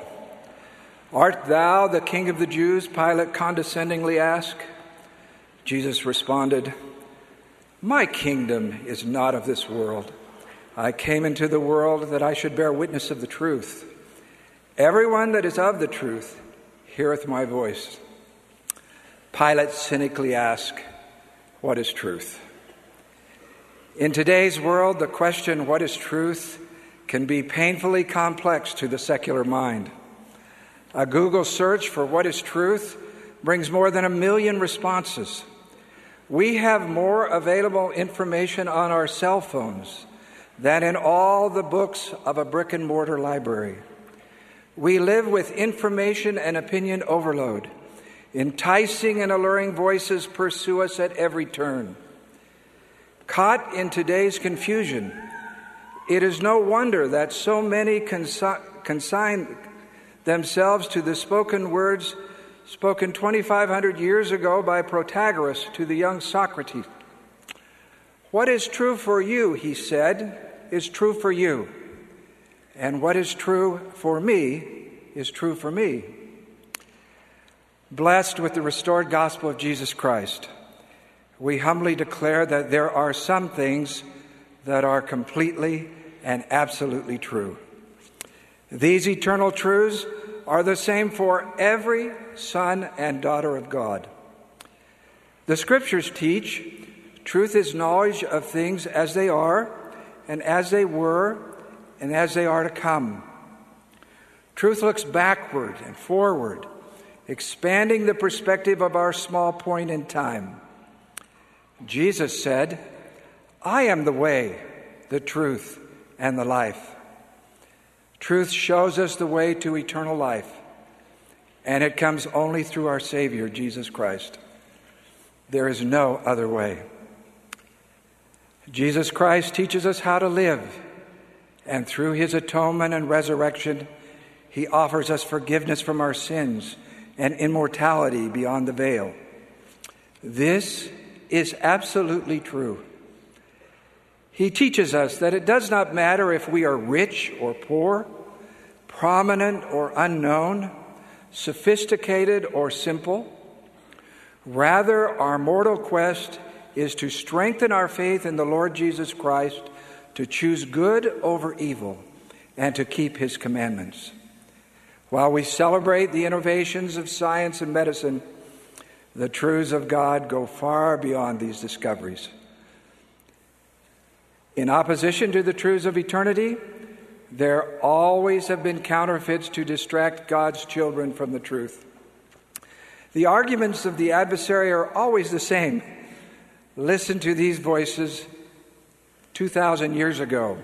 "Art thou the King of the Jews?" Pilate condescendingly asked. Jesus responded, "My kingdom is not of this world. I came into the world that I should bear witness of the truth. Everyone that is of the truth heareth my voice." Pilate cynically asked, "What is truth?" In today's world, the question, "What is truth?" can be painfully complex to the secular mind. A Google search for "what is truth" brings more than 1 million responses. We have more available information on our cell phones than in all the books of a brick-and-mortar library. We live with information and opinion overload. Enticing and alluring voices pursue us at every turn. Caught in today's confusion, it is no wonder that so many consign themselves to the spoken words spoken 2,500 years ago by Protagoras to the young Socrates. "What is true for you," he said, "is true for you. And what is true for me is true for me." Blessed with the restored gospel of Jesus Christ, we humbly declare that there are some things that are completely and absolutely true. These eternal truths are the same for every son and daughter of God. The Scriptures teach truth is knowledge of things as they are, and as they were, and as they are to come. Truth looks backward and forward, expanding the perspective of our small point in time. Jesus said, "I am the way, the truth, and the life." Truth shows us the way to eternal life, and it comes only through our Savior, Jesus Christ. There is no other way. Jesus Christ teaches us how to live, and through his atonement and resurrection, he offers us forgiveness from our sins and immortality beyond the veil. This is absolutely true. He teaches us that it does not matter if we are rich or poor, prominent or unknown, sophisticated or simple. Rather, our mortal quest is to strengthen our faith in the Lord Jesus Christ, to choose good over evil, and to keep his commandments. While we celebrate the innovations of science and medicine, the truths of God go far beyond these discoveries. In opposition to the truths of eternity, there always have been counterfeits to distract God's children from the truth. The arguments of the adversary are always the same. Listen to these voices 2,000 years ago.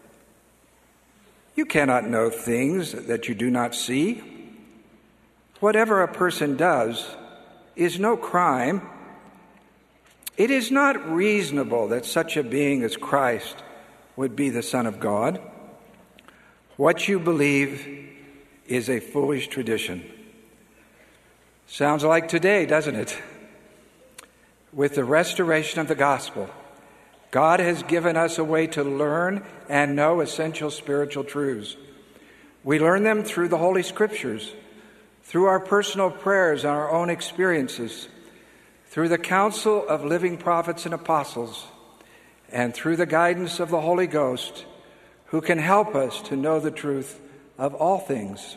You cannot know things that you do not see. Whatever a person does is no crime. It is not reasonable that such a being as Christ would be the Son of God. What you believe is a foolish tradition. Sounds like today, doesn't it? With the restoration of the gospel, God has given us a way to learn and know essential spiritual truths. We learn them through the Holy Scriptures, through our personal prayers and our own experiences, through the counsel of living prophets and apostles, and through the guidance of the Holy Ghost, who can help us to know the truth of all things.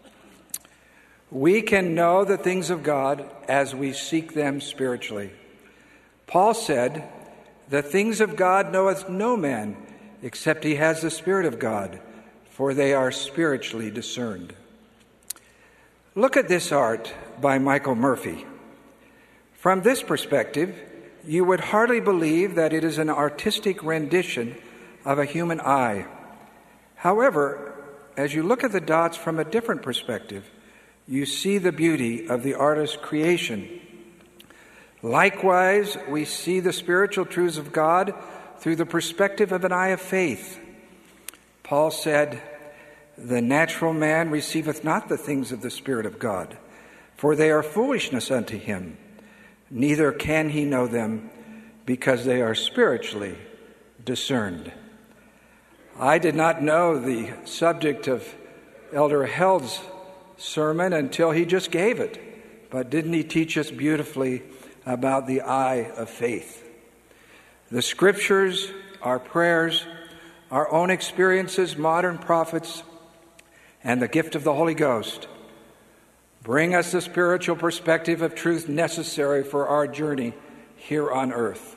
We can know the things of God as we seek them spiritually. Paul said, "The things of God knoweth no man, except he has the Spirit of God, for they are spiritually discerned." Look at this art by Michael Murphy. From this perspective, you would hardly believe that it is an artistic rendition of a human eye. However, as you look at the dots from a different perspective, you see the beauty of the artist's creation. Likewise, we see the spiritual truths of God through the perspective of an eye of faith. Paul said, "The natural man receiveth not the things of the Spirit of God, for they are foolishness unto him. Neither can he know them, because they are spiritually discerned." I did not know the subject of Elder Held's sermon until he just gave it. But didn't he teach us beautifully about the eye of faith? The Scriptures, our prayers, our own experiences, modern prophets, and the gift of the Holy Ghost bring us the spiritual perspective of truth necessary for our journey here on earth.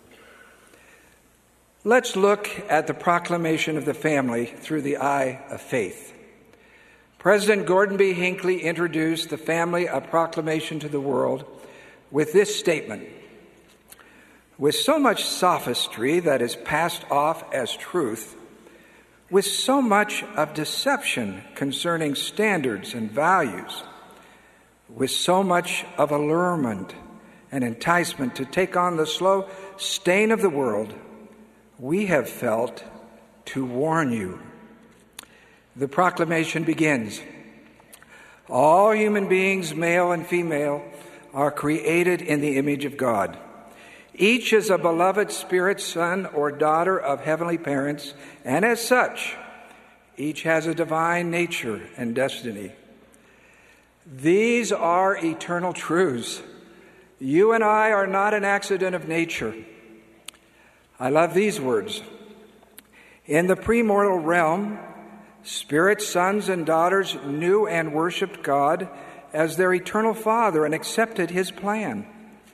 Let's look at the proclamation of the family through the eye of faith. President Gordon B. Hinckley introduced the family a proclamation to the world with this statement: "With so much sophistry that is passed off as truth, with so much of deception concerning standards and values, with so much of allurement and enticement to take on the slow stain of the world, we have felt to warn you." The proclamation begins, "All human beings, male and female, are created in the image of God. Each is a beloved spirit son or daughter of heavenly parents, and as such, each has a divine nature and destiny. These are eternal truths, You and I are not an accident of nature. I love these words. In the premortal realm, spirit sons and daughters knew and worshiped God as their eternal Father and accepted His plan.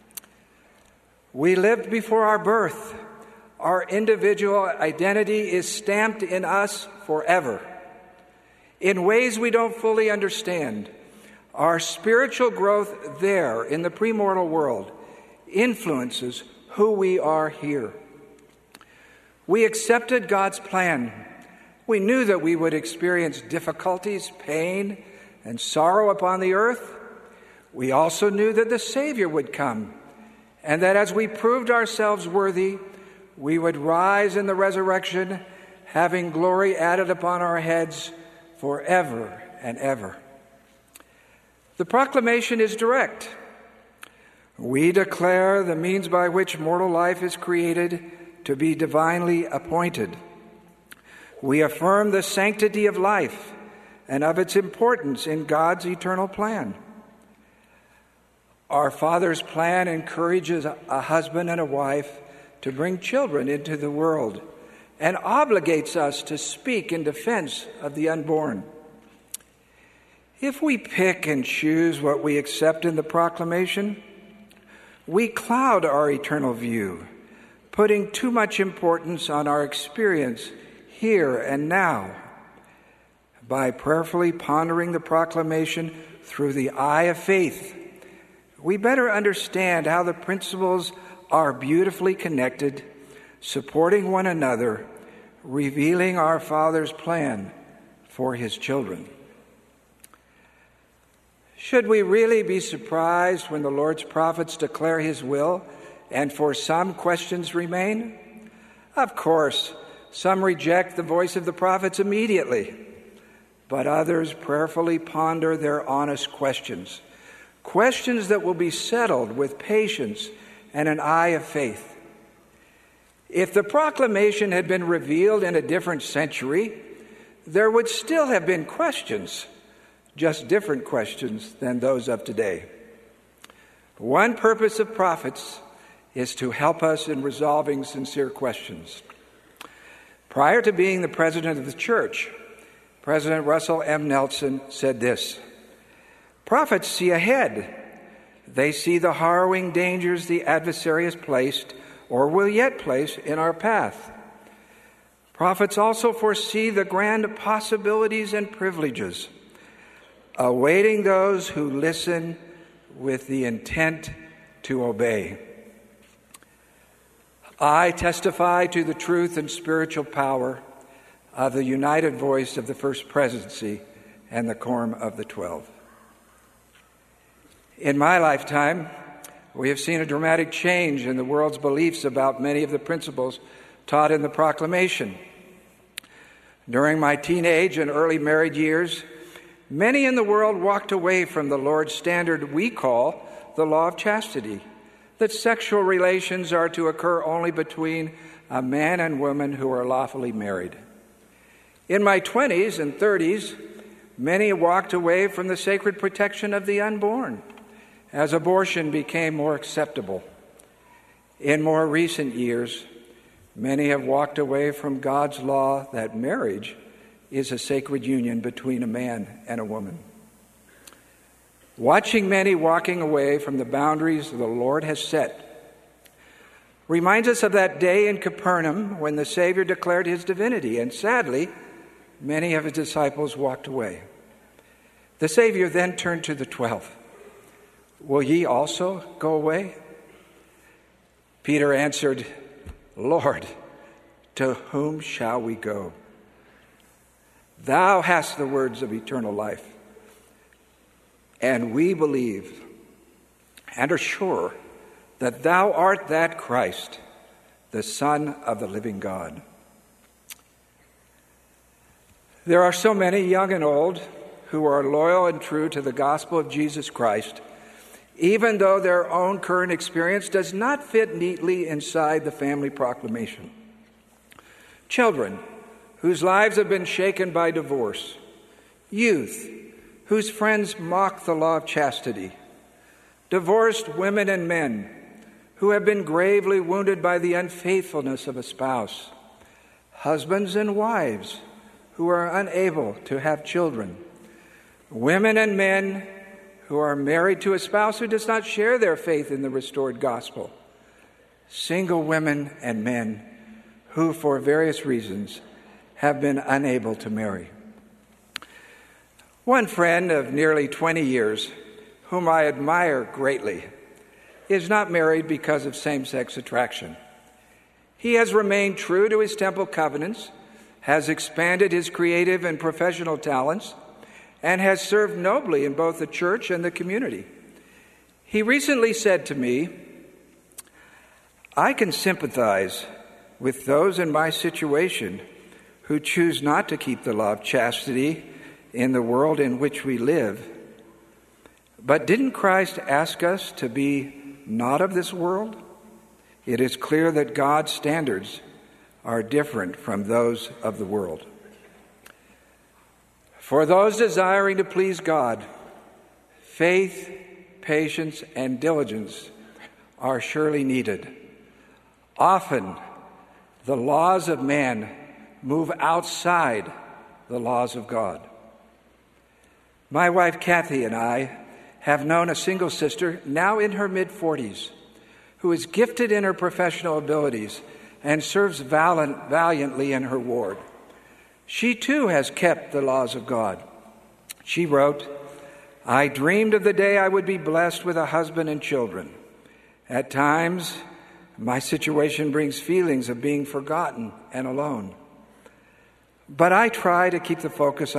We lived before our birth. Our individual identity is stamped in us forever. In ways we don't fully understand, our spiritual growth there in the premortal world influences who we are here. We accepted God's plan. We knew that we would experience difficulties, pain, and sorrow upon the earth. We also knew that the Savior would come, and that as we proved ourselves worthy, we would rise in the resurrection, having glory added upon our heads forever and ever. The proclamation is direct. We declare the means by which mortal life is created to be divinely appointed. We affirm the sanctity of life and of its importance in God's eternal plan. Our Father's plan encourages a husband and a wife to bring children into the world and obligates us to speak in defense of the unborn. If we pick and choose what we accept in the proclamation, we cloud our eternal view, putting too much importance on our experience here and now. By prayerfully pondering the proclamation through the eye of faith, we better understand how the principles are beautifully connected, supporting one another, revealing our Father's plan for His children. Should we really be surprised when the Lord's prophets declare His will and for some questions remain? Of course, some reject the voice of the prophets immediately, but others prayerfully ponder their honest questions that will be settled with patience and an eye of faith. If the proclamation had been revealed in a different century, there would still have been questions, just different questions than those of today. One purpose of prophets is to help us in resolving sincere questions. Prior to being the president of the church, President Russell M. Nelson said this: "Prophets see ahead. They see the harrowing dangers the adversary has placed or will yet place in our path. Prophets also foresee the grand possibilities and privileges awaiting those who listen with the intent to obey." I testify to the truth and spiritual power of the united voice of the First Presidency and the Quorum of the 12. In my lifetime, we have seen a dramatic change in the world's beliefs about many of the principles taught in the proclamation. During my teenage and early married years, many in the world walked away from the Lord's standard we call the law of chastity, that sexual relations are to occur only between a man and woman who are lawfully married. In my 20s and 30s, many walked away from the sacred protection of the unborn, as abortion became more acceptable. In more recent years, many have walked away from God's law that marriage is a sacred union between a man and a woman. Watching many walking away from the boundaries the Lord has set reminds us of that day in Capernaum when the Savior declared His divinity, and sadly, many of His disciples walked away. The Savior then turned to the 12. "Will ye also go away?" Peter answered, "Lord, to whom shall we go? Thou hast the words of eternal life. And we believe and are sure that Thou art that Christ, the Son of the living God." There are so many, young and old, who are loyal and true to the gospel of Jesus Christ, even though their own current experience does not fit neatly inside the family proclamation. Children whose lives have been shaken by divorce, youth whose friends mock the law of chastity, divorced women and men who have been gravely wounded by the unfaithfulness of a spouse, husbands and wives who are unable to have children, women and men who are married to a spouse who does not share their faith in the restored gospel, single women and men who, for various reasons, have been unable to marry. One friend of nearly 20 years, whom I admire greatly, is not married because of same-sex attraction. He has remained true to his temple covenants, has expanded his creative and professional talents, and has served nobly in both the church and the community. He recently said to me, "I can sympathize with those in my situation who choose not to keep the law of chastity in the world in which we live. But didn't Christ ask us to be not of this world? It is clear that God's standards are different from those of the world." For those desiring to please God, faith, patience, and diligence are surely needed. Often, the laws of man move outside the laws of God. My wife Kathy and I have known a single sister, now in her mid-40s, who is gifted in her professional abilities and serves valiantly in her ward. She too has kept the laws of God. She wrote, "I dreamed of the day I would be blessed with a husband and children. At times, my situation brings feelings of being forgotten and alone. But I try to keep the focus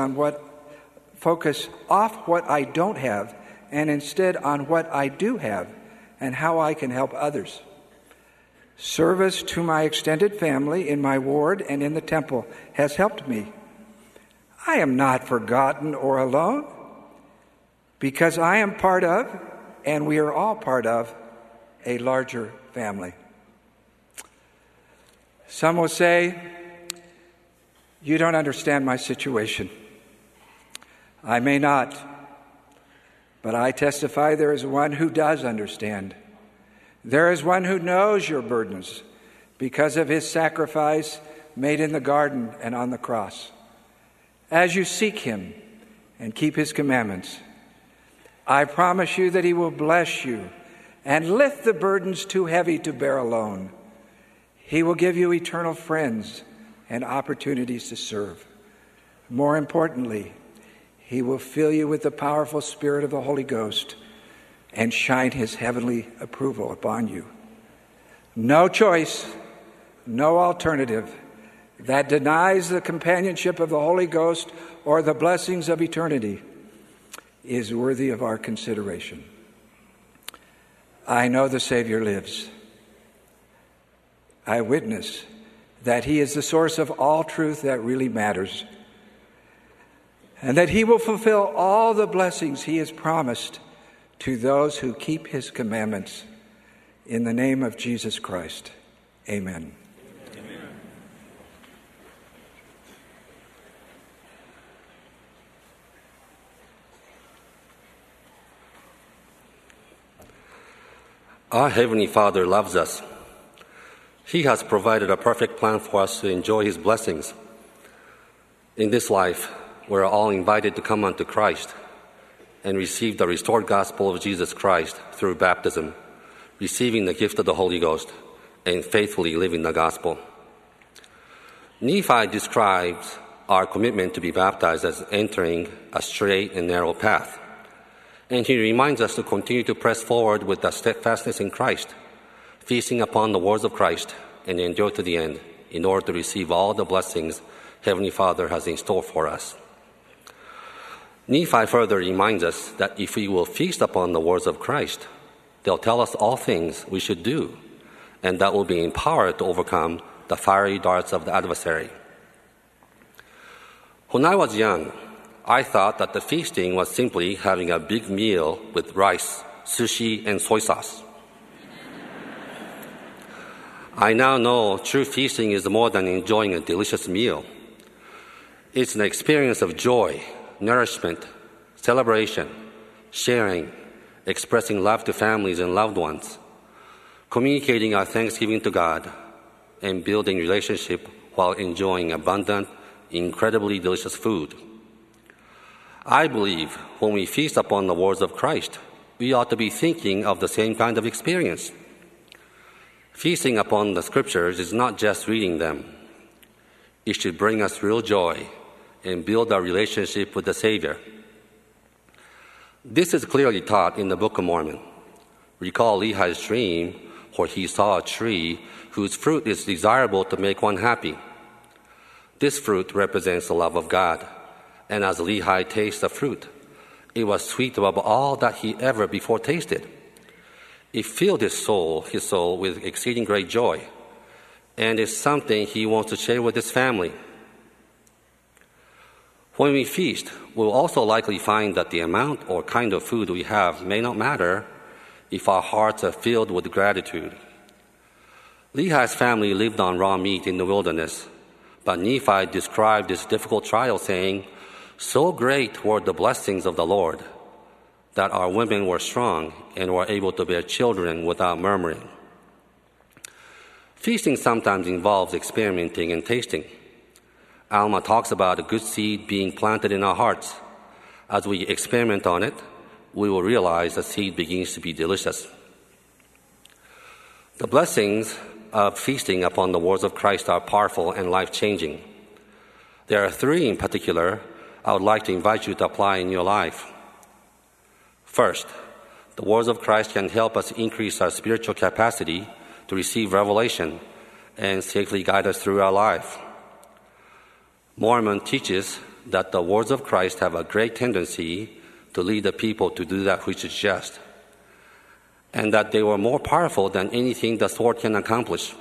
off what I don't have and instead on what I do have and how I can help others. Service to my extended family in my ward and in the temple has helped me. I am not forgotten or alone because I am part of, and we are all part of, a larger family." Some will say, "You don't understand my situation." I may not, but I testify there is one who does understand. There is one who knows your burdens because of his sacrifice made in the garden and on the cross. As you seek him and keep his commandments, I promise you that he will bless you and lift the burdens too heavy to bear alone. He will give you eternal friends and opportunities to serve. More importantly, he will fill you with the powerful Spirit of the Holy Ghost and shine his heavenly approval upon you. No choice, no alternative that denies the companionship of the Holy Ghost or the blessings of eternity is worthy of our consideration. I know the Savior lives. I witness that he is the source of all truth that really matters, and that he will fulfill all the blessings he has promised to those who keep his commandments. In the name of Jesus Christ, amen. Amen.
Our Heavenly Father loves us. He has provided a perfect plan for us to enjoy his blessings. In this life, we're all invited to come unto Christ and receive the restored gospel of Jesus Christ through baptism, receiving the gift of the Holy Ghost, and faithfully living the gospel. Nephi describes our commitment to be baptized as entering a straight and narrow path. And he reminds us to continue to press forward with the steadfastness in Christ, feasting upon the words of Christ, and endure to the end in order to receive all the blessings Heavenly Father has in store for us. Nephi further reminds us that if we will feast upon the words of Christ, they'll tell us all things we should do, and that will be empowered to overcome the fiery darts of the adversary. When I was young, I thought that the feasting was simply having a big meal with rice, sushi, and soy sauce. I now know true feasting is more than enjoying a delicious meal. It's an experience of joy, nourishment, celebration, sharing, expressing love to families and loved ones, communicating our thanksgiving to God, and building relationship while enjoying abundant, incredibly delicious food. I believe when we feast upon the words of Christ, we ought to be thinking of the same kind of experience. Feasting upon the Scriptures is not just reading them. It should bring us real joy and build our relationship with the Savior. This is clearly taught in the Book of Mormon. Recall Lehi's dream where he saw a tree whose fruit is desirable to make one happy. This fruit represents the love of God, and as Lehi tasted the fruit, it was sweet above all that he ever before tasted. It filled his soul with exceeding great joy, and is something he wants to share with his family. When we feast, we'll also likely find that the amount or kind of food we have may not matter if our hearts are filled with gratitude. Lehi's family lived on raw meat in the wilderness, but Nephi described this difficult trial saying, "So great were the blessings of the Lord that our women were strong and were able to bear children without murmuring." Feasting sometimes involves experimenting and tasting. Alma talks about a good seed being planted in our hearts. As we experiment on it, we will realize the seed begins to be delicious. The blessings of feasting upon the words of Christ are powerful and life-changing. There are three in particular I would like to invite you to apply in your life. First, the words of Christ can help us increase our spiritual capacity to receive revelation and safely guide us through our life. Mormon teaches that the words of Christ have a great tendency to lead the people to do that which is just, and that they were more powerful than anything the sword can accomplish.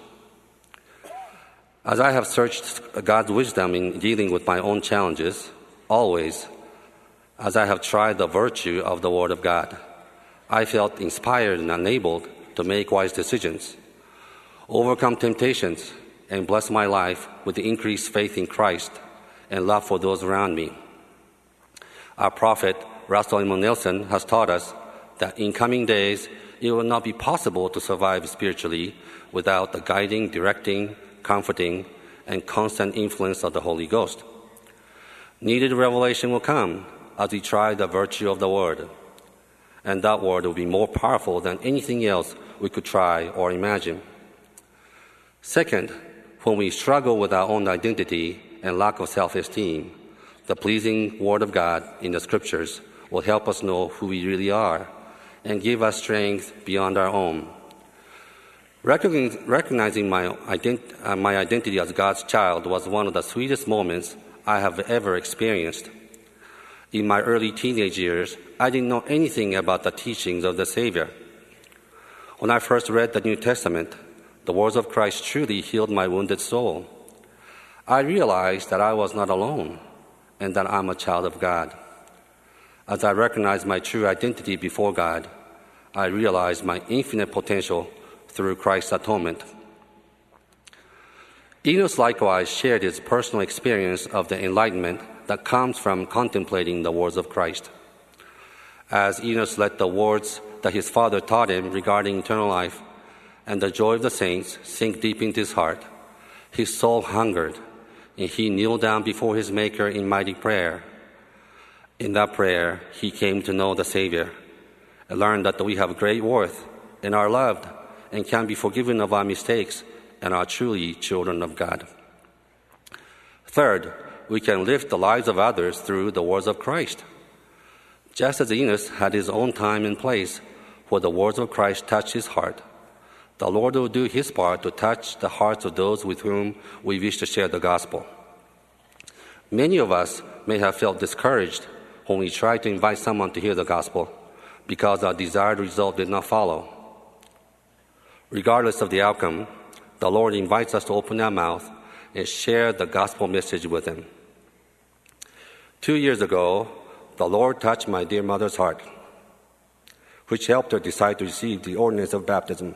As I have searched God's wisdom in dealing with my own challenges, always, as I have tried the virtue of the Word of God, I felt inspired and enabled to make wise decisions, overcome temptations, and bless my life with the increased faith in Christ and love for those around me. Our prophet, Russell M. Nelson, has taught us that in coming days, it will not be possible to survive spiritually without the guiding, directing, comforting, and constant influence of the Holy Ghost. Needed revelation will come as we try the virtue of the Word, and that Word will be more powerful than anything else we could try or imagine. Second, when we struggle with our own identity and lack of self-esteem, the pleasing Word of God in the Scriptures will help us know who we really are and give us strength beyond our own. Recognizing my identity as God's child was one of the sweetest moments I have ever experienced. In my early teenage years, I didn't know anything about the teachings of the Savior. When I first read the New Testament, the words of Christ truly healed my wounded soul. I realized that I was not alone and that I'm a child of God. As I recognized my true identity before God, I realized my infinite potential through Christ's atonement. Enos likewise shared his personal experience of the enlightenment that comes from contemplating the words of Christ. As Enos let the words that his father taught him regarding eternal life and the joy of the saints sink deep into his heart, his soul hungered, and he kneeled down before his Maker in mighty prayer. In that prayer, he came to know the Savior and learned that we have great worth and are loved and can be forgiven of our mistakes and are truly children of God. Third, we can lift the lives of others through the words of Christ. Just as Enos had his own time and place where the words of Christ touched his heart, the Lord will do his part to touch the hearts of those with whom we wish to share the gospel. Many of us may have felt discouraged when we tried to invite someone to hear the gospel because our desired result did not follow. Regardless of the outcome, the Lord invites us to open our mouth and share the gospel message with them. 2 years ago, the Lord touched my dear mother's heart, which helped her decide to receive the ordinance of baptism.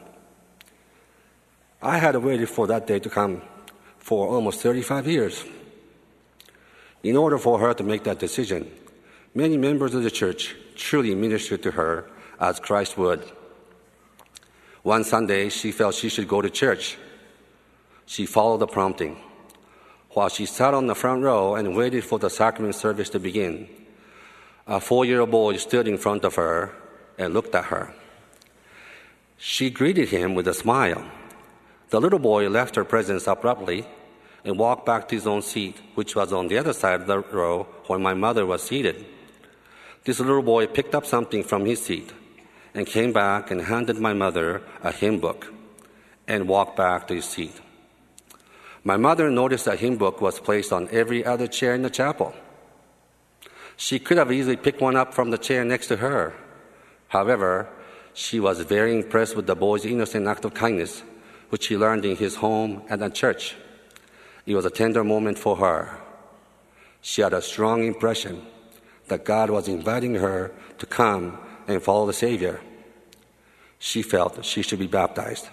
I had waited for that day to come for almost 35 years. In order for her to make that decision, many members of the church truly ministered to her as Christ would. One Sunday, she felt she should go to church. She followed the prompting. While she sat on the front row and waited for the sacrament service to begin, a 4-year-old boy stood in front of her and looked at her. She greeted him with a smile. The little boy left her presence abruptly and walked back to his own seat, which was on the other side of the row where my mother was seated. This little boy picked up something from his seat and came back and handed my mother a hymn book and walked back to his seat. My mother noticed a hymn book was placed on every other chair in the chapel. She could have easily picked one up from the chair next to her. However, she was very impressed with the boy's innocent act of kindness, which he learned in his home and at church. It was a tender moment for her. She had a strong impression that God was inviting her to come and follow the Savior. She felt she should be baptized.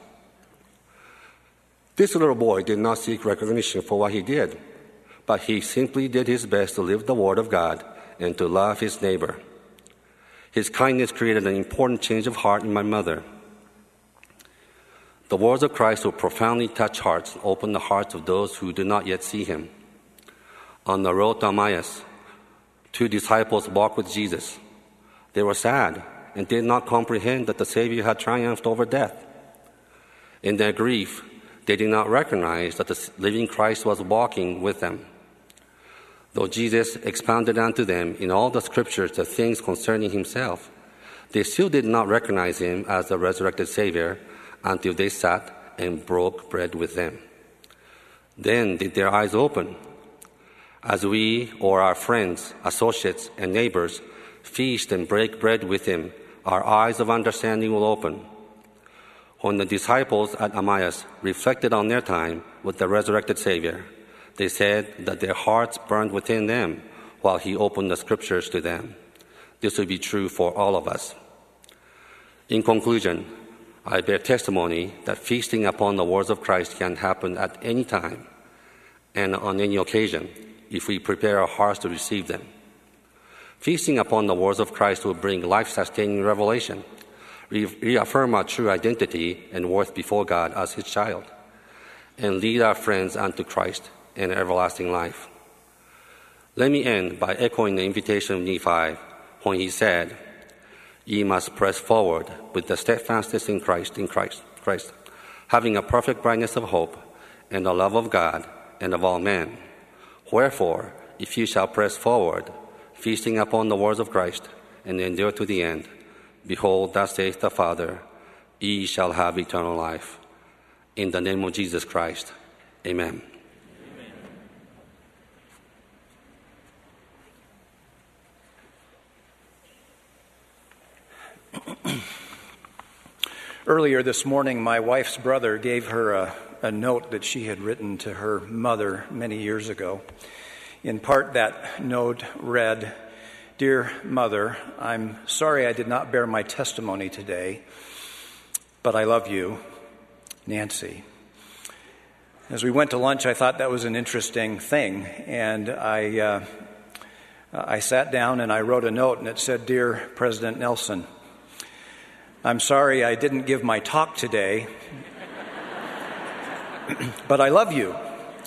This little boy did not seek recognition for what he did, but he simply did his best to live the Word of God and to love his neighbor. His kindness created an important change of heart in my mother. The words of Christ will profoundly touch hearts and open the hearts of those who do not yet see him. On the road to Emmaus, 2 disciples walked with Jesus. They were sad and did not comprehend that the Savior had triumphed over death. In their grief, they did not recognize that the living Christ was walking with them. Though Jesus expounded unto them in all the scriptures the things concerning himself, they still did not recognize him as the resurrected Savior until they sat and broke bread with them. Then did their eyes open. As we or our friends, associates, and neighbors feast and break bread with him, our eyes of understanding will open. When the disciples at Emmaus reflected on their time with the resurrected Savior, they said that their hearts burned within them while he opened the scriptures to them. This will be true for all of us. In conclusion, I bear testimony that feasting upon the words of Christ can happen at any time and on any occasion if we prepare our hearts to receive them. Feasting upon the words of Christ will bring life-sustaining revelation, reaffirm our true identity and worth before God as his child, and lead our friends unto Christ and everlasting life. Let me end by echoing the invitation of Nephi when he said, "Ye must press forward with the steadfastness in Christ, having a perfect brightness of hope and the love of God and of all men. Wherefore, if ye shall press forward, feasting upon the words of Christ, and endure to the end, behold, thus saith the Father, ye shall have eternal life. In the name of Jesus Christ, amen."
Earlier this morning, my wife's brother gave her a note that she had written to her mother many years ago. In part, that note read, "Dear Mother, I'm sorry I did not bear my testimony today, but I love you, Nancy." As we went to lunch, I thought that was an interesting thing, and I sat down and I wrote a note, and it said, "Dear President Nelson, I'm sorry I didn't give my talk today, but I love you."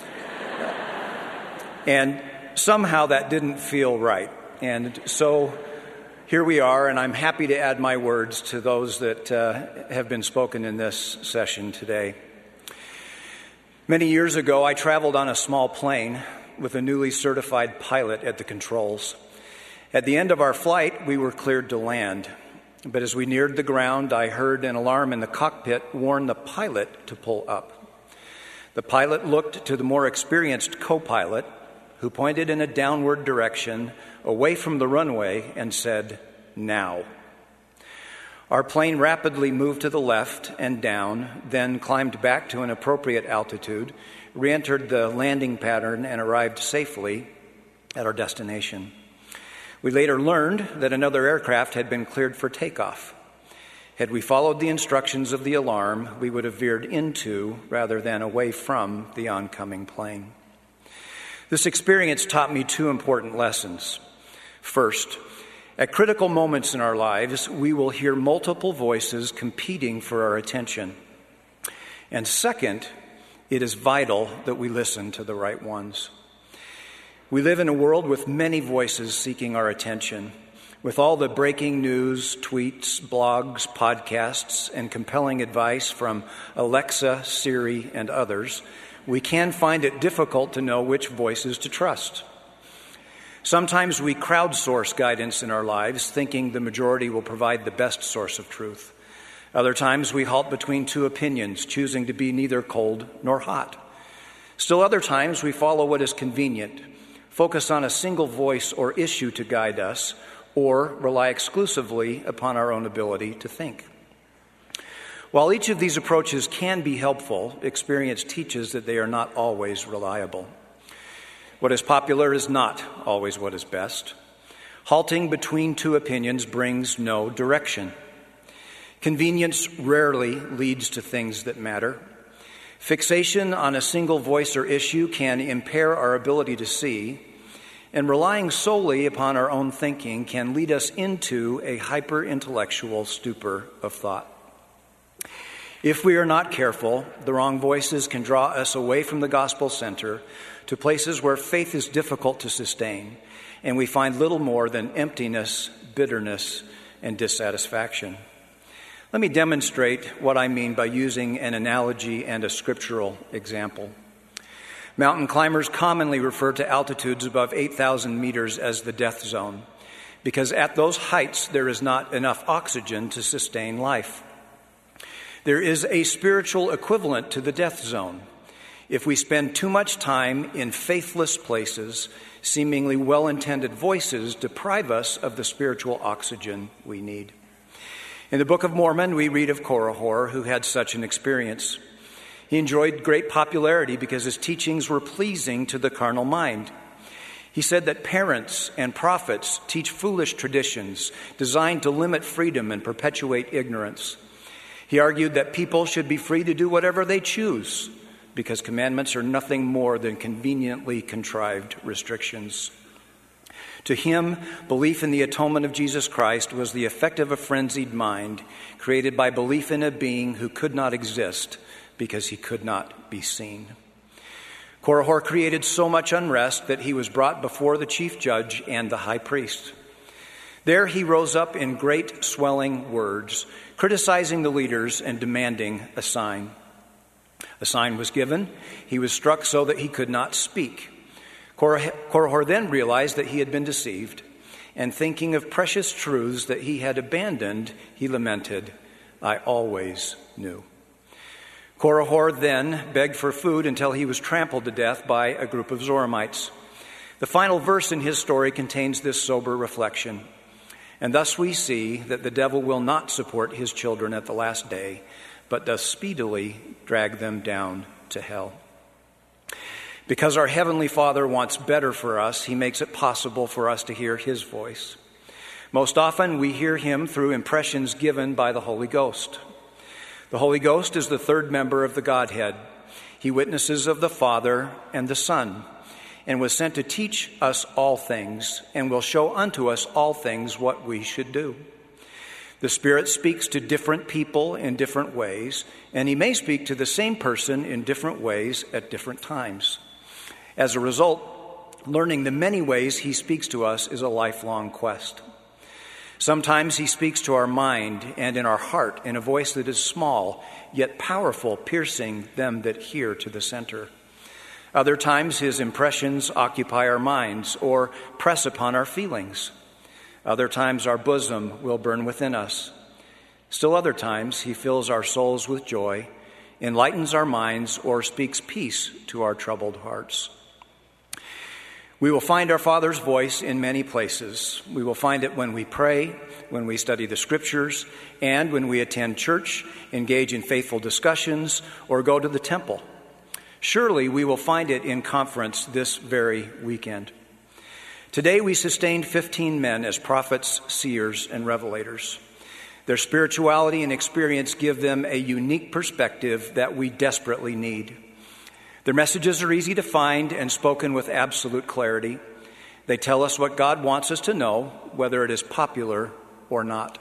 And somehow that didn't feel right. And so here we are, and I'm happy to add my words to those that have been spoken in this session today. Many years ago, I traveled on a small plane with a newly certified pilot at the controls. At the end of our flight, we were cleared to land. But as we neared the ground, I heard an alarm in the cockpit warn the pilot to pull up. The pilot looked to the more experienced co-pilot, who pointed in a downward direction away from the runway and said, "Now." Our plane rapidly moved to the left and down, then climbed back to an appropriate altitude, re-entered the landing pattern, and arrived safely at our destination. We later learned that another aircraft had been cleared for takeoff. Had we followed the instructions of the alarm, we would have veered into rather than away from the oncoming plane. This experience taught me two important lessons. First, At critical moments in our lives, we will hear multiple voices competing for our attention. And second, it is vital that we listen to the right ones. We live in a world with many voices seeking our attention. With all the breaking news, tweets, blogs, podcasts, and compelling advice from Alexa, Siri, and others, we can find it difficult to know which voices to trust. Sometimes we crowdsource guidance in our lives, thinking the majority will provide the best source of truth. Other times we halt between two opinions, choosing to be neither cold nor hot. Still other times we follow what is convenient, focus on a single voice or issue to guide us, or rely exclusively upon our own ability to think. While each of these approaches can be helpful, experience teaches that they are not always reliable. What is popular is not always what is best. Halting between two opinions brings no direction. Convenience rarely leads to things that matter. Fixation on a single voice or issue can impair our ability to see, and relying solely upon our own thinking can lead us into a hyper-intellectual stupor of thought. If we are not careful, the wrong voices can draw us away from the gospel center to places where faith is difficult to sustain, and we find little more than emptiness, bitterness, and dissatisfaction. Let me demonstrate what I mean by using an analogy and a scriptural example. Mountain climbers commonly refer to altitudes above 8,000 meters as the death zone, because at those heights there is not enough oxygen to sustain life. There is a spiritual equivalent to the death zone. If we spend too much time in faithless places, seemingly well-intended voices deprive us of the spiritual oxygen we need. In the Book of Mormon, we read of Korihor, who had such an experience. He enjoyed great popularity because his teachings were pleasing to the carnal mind. He said that parents and prophets teach foolish traditions designed to limit freedom and perpetuate ignorance. He argued that people should be free to do whatever they choose, because commandments are nothing more than conveniently contrived restrictions. To him, belief in the atonement of Jesus Christ was the effect of a frenzied mind created by belief in a being who could not exist because he could not be seen. Korihor created so much unrest that he was brought before the chief judge and the high priest. There he rose up in great swelling words, criticizing the leaders and demanding a sign. A sign was given. He was struck so that he could not speak. Korihor then realized that he had been deceived, and thinking of precious truths that he had abandoned, he lamented, "I always knew." Korihor then begged for food until he was trampled to death by a group of Zoramites. The final verse in his story contains this sober reflection. And thus we see that the devil will not support his children at the last day, but does speedily drag them down to hell. Because our Heavenly Father wants better for us, he makes it possible for us to hear his voice. Most often we hear him through impressions given by the Holy Ghost. The Holy Ghost is the third member of the Godhead. He witnesses of the Father and the Son, and was sent to teach us all things, and will show unto us all things what we should do. The Spirit speaks to different people in different ways, and he may speak to the same person in different ways at different times. As a result, learning the many ways he speaks to us is a lifelong quest. Sometimes he speaks to our mind and in our heart in a voice that is small, yet powerful, piercing them that hear to the center. Other times his impressions occupy our minds or press upon our feelings. Other times our bosom will burn within us. Still other times he fills our souls with joy, enlightens our minds, or speaks peace to our troubled hearts. We will find our Father's voice in many places. We will find it when we pray, when we study the Scriptures, and when we attend church, engage in faithful discussions, or go to the temple. Surely we will find it in conference this very weekend. Today we sustained 15 men as prophets, seers, and revelators. Their spirituality and experience give them a unique perspective that we desperately need. Their messages are easy to find and spoken with absolute clarity. They tell us what God wants us to know, whether it is popular or not.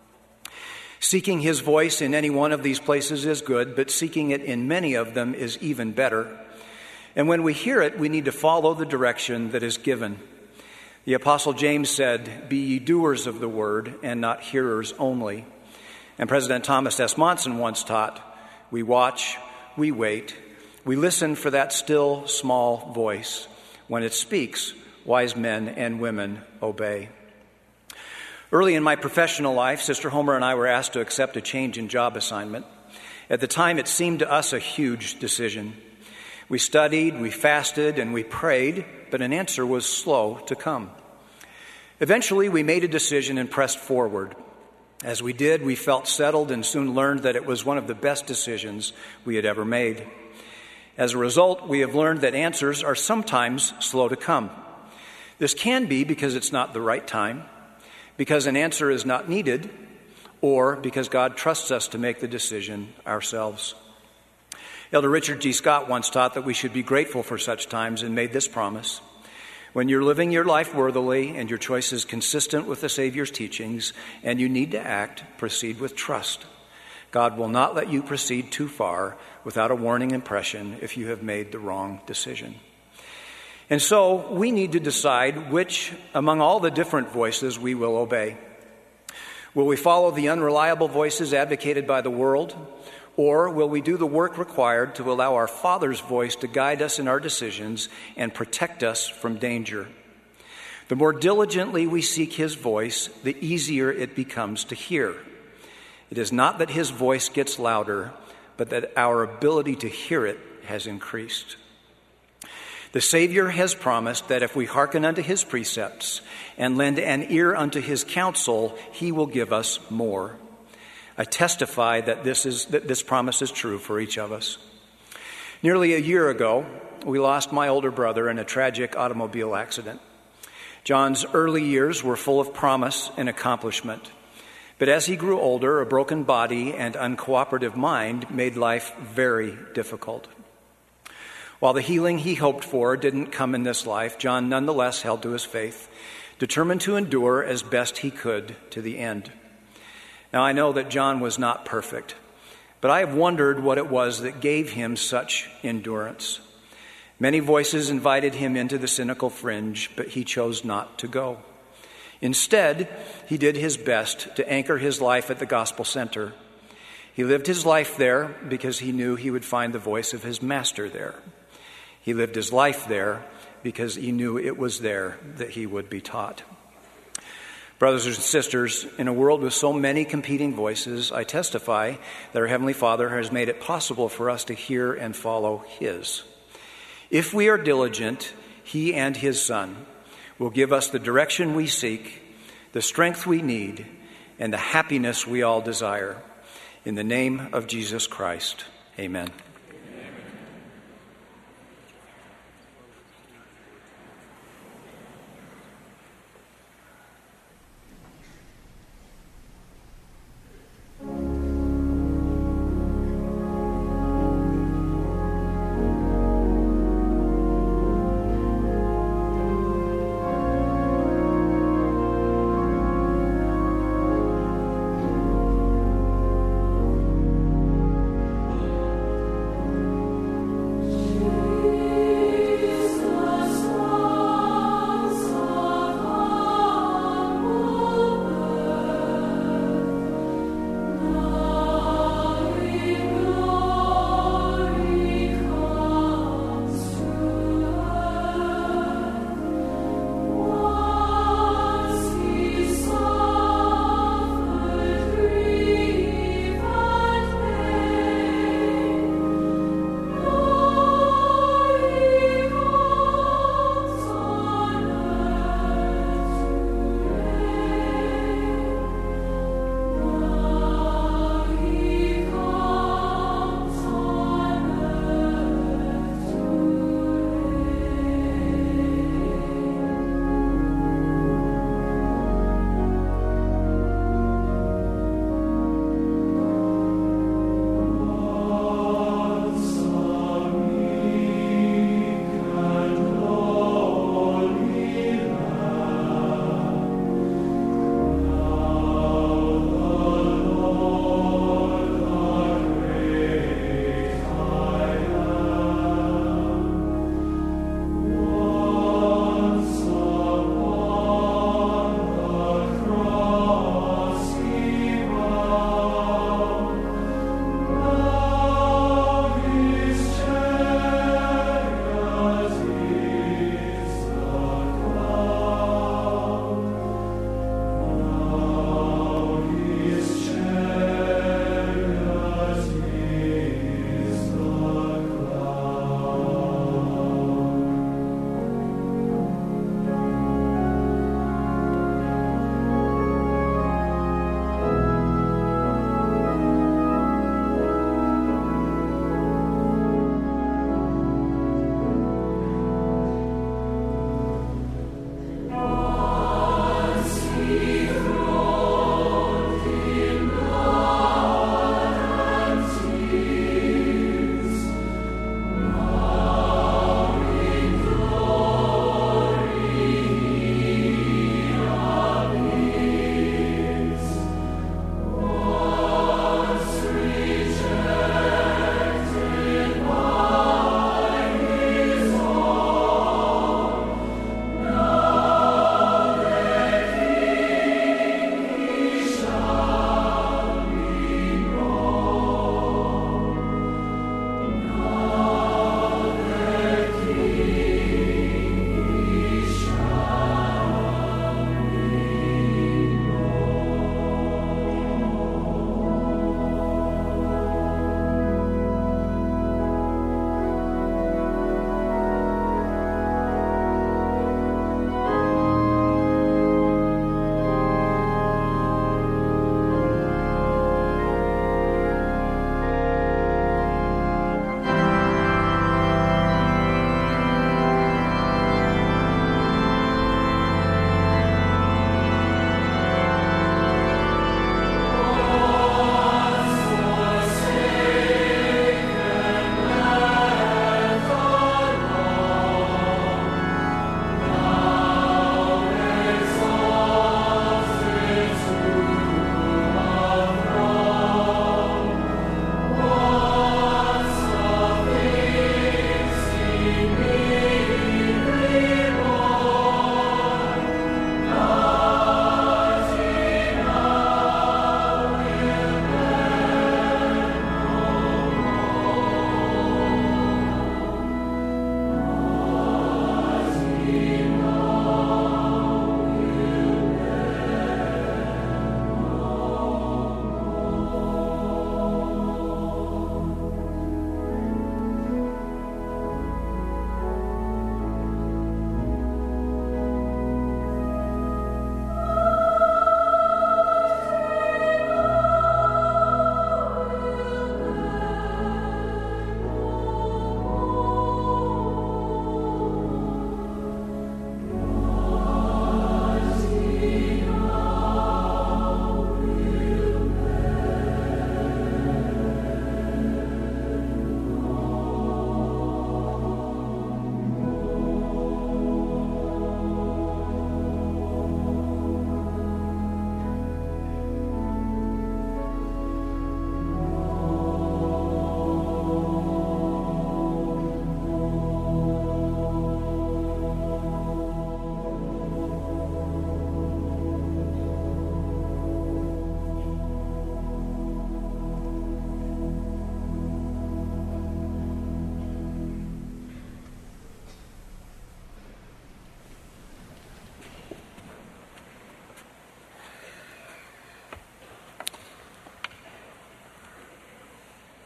Seeking his voice in any one of these places is good, but seeking it in many of them is even better. And when we hear it, we need to follow the direction that is given. The Apostle James said, "Be ye doers of the word, and not hearers only." And President Thomas S. Monson once taught, "We watch, we wait, we listen for that still, small voice. When it speaks, wise men and women obey." Early in my professional life, Sister Homer and I were asked to accept a change in job assignment. At the time, it seemed to us a huge decision. We studied, we fasted, and we prayed, but an answer was slow to come. Eventually, we made a decision and pressed forward. As we did, we felt settled and soon learned that it was one of the best decisions we had ever made. As a result, we have learned that answers are sometimes slow to come. This can be because it's not the right time, because an answer is not needed, or because God trusts us to make the decision ourselves. Elder Richard G. Scott once taught that we should be grateful for such times and made this promise: when you're living your life worthily and your choices consistent with the Savior's teachings and you need to act, proceed with trust. God will not let you proceed too far without a warning impression if you have made the wrong decision. And so we need to decide which among all the different voices we will obey. Will we follow the unreliable voices advocated by the world, or will we do the work required to allow our Father's voice to guide us in our decisions and protect us from danger? The more diligently we seek his voice, the easier it becomes to hear. It is not that his voice gets louder, but that our ability to hear it has increased. The Savior has promised that if we hearken unto his precepts and lend an ear unto his counsel, he will give us more. I testify that this promise is true for each of us. Nearly a year ago, we lost my older brother in a tragic automobile accident. John's early years were full of promise and accomplishment. But as he grew older, a broken body and uncooperative mind made life very difficult. While the healing he hoped for didn't come in this life, John nonetheless held to his faith, determined to endure as best he could to the end. Now, I know that John was not perfect, but I have wondered what it was that gave him such endurance. Many voices invited him into the cynical fringe, but he chose not to go. Instead, he did his best to anchor his life at the gospel center. He lived his life there because he knew he would find the voice of his master there. He lived his life there because he knew it was there that he would be taught. Brothers and sisters, in a world with so many competing voices, I testify that our Heavenly Father has made it possible for us to hear and follow his. If we are diligent, he and his Son will give us the direction we seek, the strength we need, and the happiness we all desire. In the name of Jesus Christ, amen.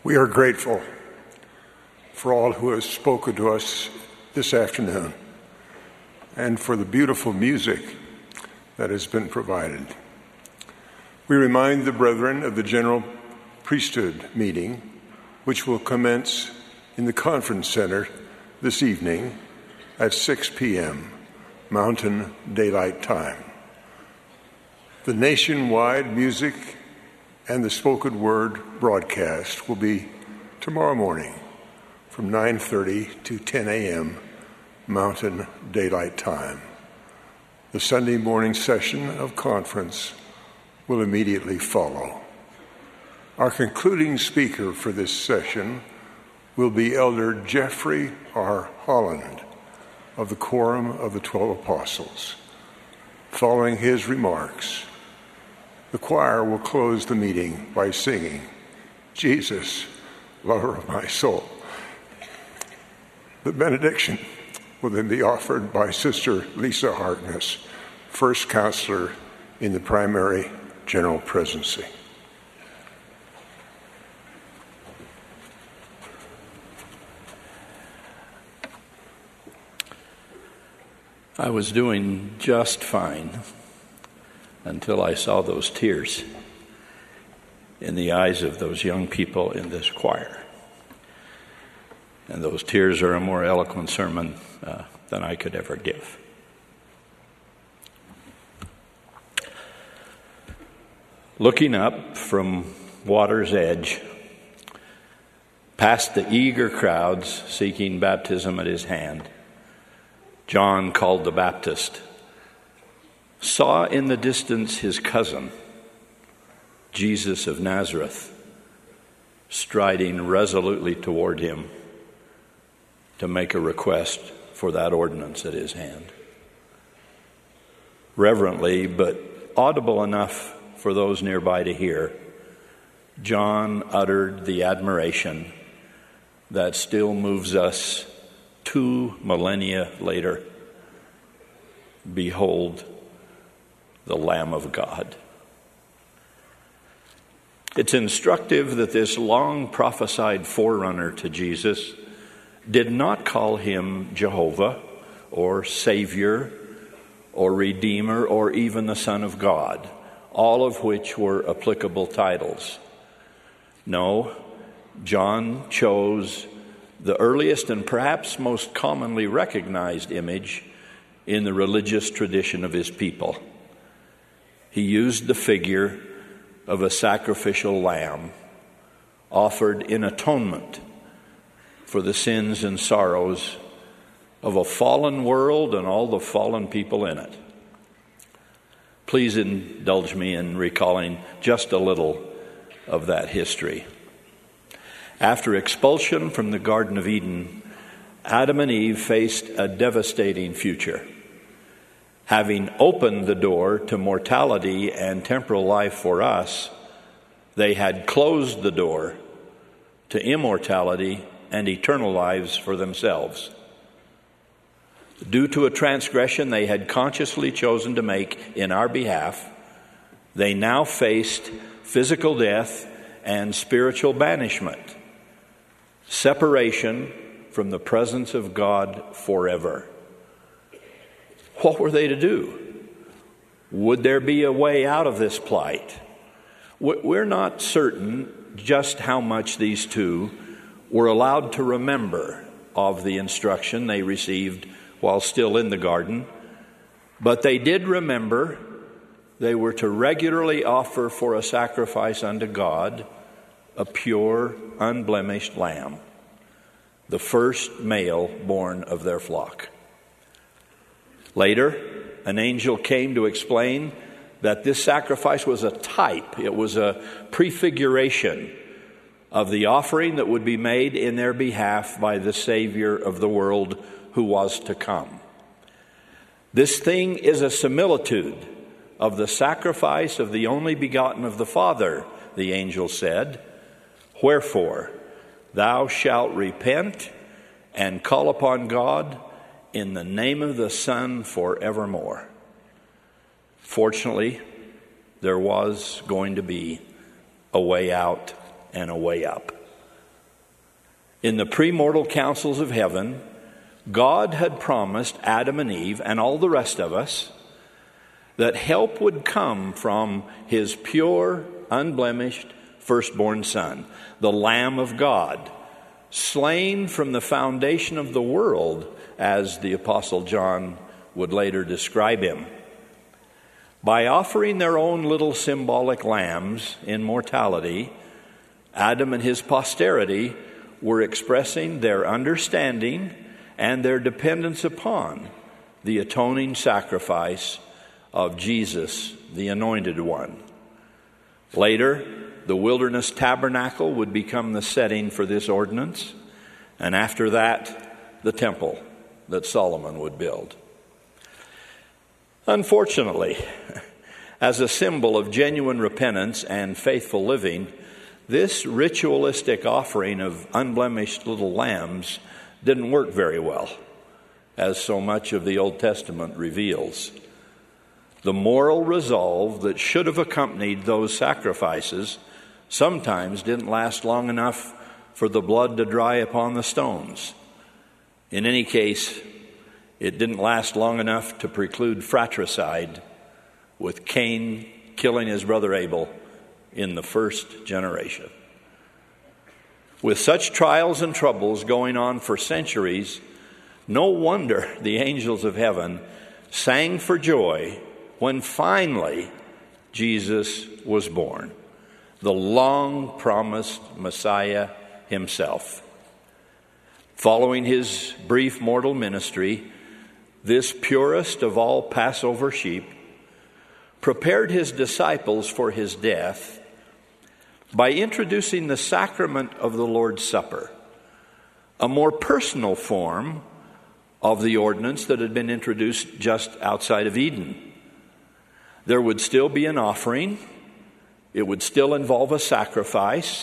We are grateful for all who have spoken to us this afternoon and for the beautiful music that has been provided. We remind the brethren of the General Priesthood meeting, which will commence in the Conference Center this evening at 6 p.m. Mountain Daylight Time. The nationwide music and the spoken word broadcast will be tomorrow morning from 9:30 to 10 a.m. Mountain Daylight Time. The Sunday morning session of conference will immediately follow. Our concluding speaker for this session will be Elder Jeffrey R. Holland of the Quorum of the 12 Apostles. Following his remarks, the choir will close the meeting by singing, "Jesus, Lover of My Soul." The benediction will then be offered by Sister Lisa Harkness, first counselor in the primary general presidency.
I was doing just fine until I saw those tears in the eyes of those young people in this choir. And those tears are a more eloquent sermon than I could ever give. Looking up from water's edge, past the eager crowds seeking baptism at his hand, John, called the Baptist, saw in the distance his cousin, Jesus of Nazareth, striding resolutely toward him to make a request for that ordinance at his hand. Reverently, but audible enough for those nearby to hear, John uttered the admiration that still moves us 2 millennia later. Behold, the Lamb of God. It's instructive that this long prophesied forerunner to Jesus did not call him Jehovah or Savior or Redeemer or even the Son of God, all of which were applicable titles. No, John chose the earliest and perhaps most commonly recognized image in the religious tradition of his people. He used the figure of a sacrificial lamb offered in atonement for the sins and sorrows of a fallen world and all the fallen people in it. Please indulge me in recalling just a little of that history. After expulsion from the Garden of Eden, Adam and Eve faced a devastating future. Having opened the door to mortality and temporal life for us, they had closed the door to immortality and eternal lives for themselves. Due to a transgression they had consciously chosen to make in our behalf, they now faced physical death and spiritual banishment, separation from the presence of God forever. What were they to do? Would there be a way out of this plight? We're not certain just how much these two were allowed to remember of the instruction they received while still in the garden, but they did remember they were to regularly offer for a sacrifice unto God a pure, unblemished lamb, the first male born of their flock. Later, an angel came to explain that this sacrifice was a type, it was a prefiguration of the offering that would be made in their behalf by the Savior of the world who was to come. This thing is a similitude of the sacrifice of the only begotten of the Father, the angel said. Wherefore, thou shalt repent and call upon God in the name of the Son forevermore. Fortunately, there was going to be a way out and a way up. In the premortal councils of heaven, God had promised Adam and Eve and all the rest of us that help would come from his pure, unblemished, firstborn Son, the Lamb of God, slain from the foundation of the world, as the Apostle John would later describe him. By offering their own little symbolic lambs in mortality, Adam and his posterity were expressing their understanding and their dependence upon the atoning sacrifice of Jesus, the Anointed One. Later, the wilderness tabernacle would become the setting for this ordinance, and after that, the temple that Solomon would build. Unfortunately, as a symbol of genuine repentance and faithful living, this ritualistic offering of unblemished little lambs didn't work very well, as so much of the Old Testament reveals. The moral resolve that should have accompanied those sacrifices sometimes didn't last long enough for the blood to dry upon the stones. In any case, it didn't last long enough to preclude fratricide, with Cain killing his brother Abel in the first generation. With such trials and troubles going on for centuries, no wonder the angels of heaven sang for joy when finally Jesus was born, the long-promised Messiah himself. Following his brief mortal ministry, this purest of all Passover sheep prepared his disciples for his death by introducing the sacrament of the Lord's Supper, a more personal form of the ordinance that had been introduced just outside of Eden. There would still be an offering. It would still involve a sacrifice.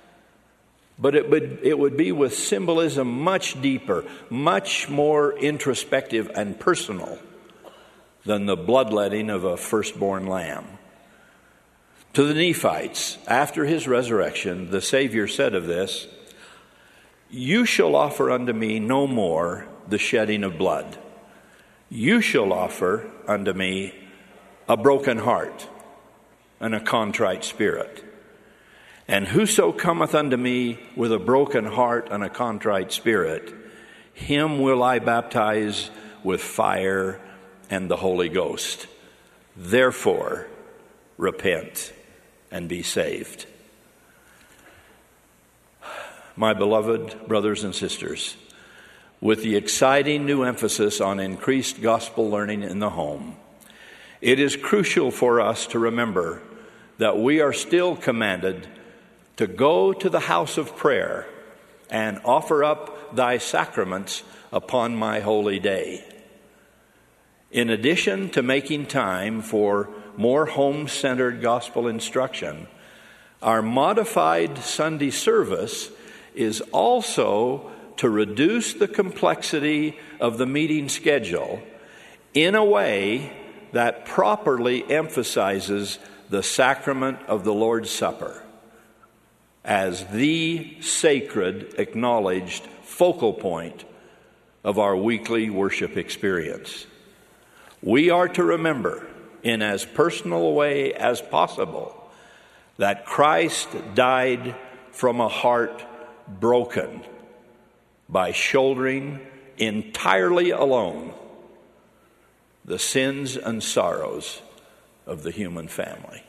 But it would be with symbolism much deeper, much more introspective and personal than the bloodletting of a firstborn lamb. To the Nephites, after his resurrection, the Savior said of this, "You shall offer unto me no more the shedding of blood. You shall offer unto me a broken heart and a contrite spirit. And whoso cometh unto me with a broken heart and a contrite spirit, him will I baptize with fire and the Holy Ghost. Therefore, repent and be saved." My beloved brothers and sisters, with the exciting new emphasis on increased gospel learning in the home, it is crucial for us to remember that we are still commanded to go to the house of prayer and offer up thy sacraments upon my holy day. In addition to making time for more home-centered gospel instruction, our modified Sunday service is also to reduce the complexity of the meeting schedule in a way that properly emphasizes the sacrament of the Lord's Supper as the sacred, acknowledged focal point of our weekly worship experience. We are to remember, in as personal a way as possible, that Christ died from a heart broken by shouldering entirely alone the sins and sorrows of the human family.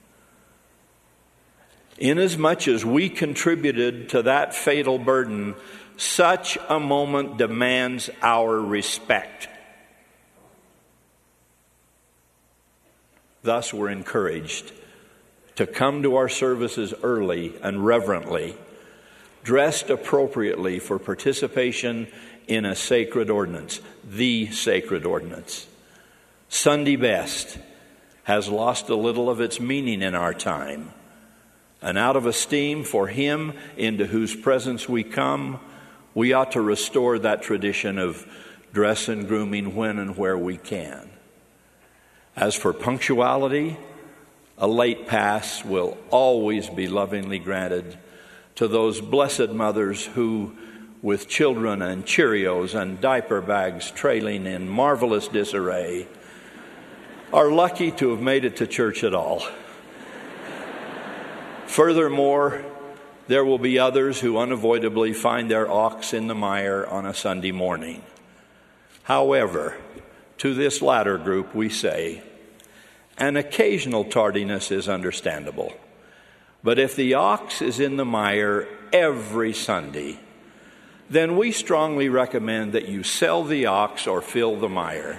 Inasmuch as we contributed to that fatal burden, such a moment demands our respect. Thus, we're encouraged to come to our services early and reverently, dressed appropriately for participation in a sacred ordinance, the sacred ordinance. Sunday best has lost a little of its meaning in our time, and out of esteem for Him into whose presence we come, we ought to restore that tradition of dress and grooming when and where we can. As for punctuality, a late pass will always be lovingly granted, to those blessed mothers who, with children and Cheerios and diaper bags trailing in marvelous disarray, are lucky to have made it to church at all. Furthermore, there will be others who unavoidably find their ox in the mire on a Sunday morning. However, to this latter group we say, an occasional tardiness is understandable. But if the ox is in the mire every Sunday, then we strongly recommend that you sell the ox or fill the mire.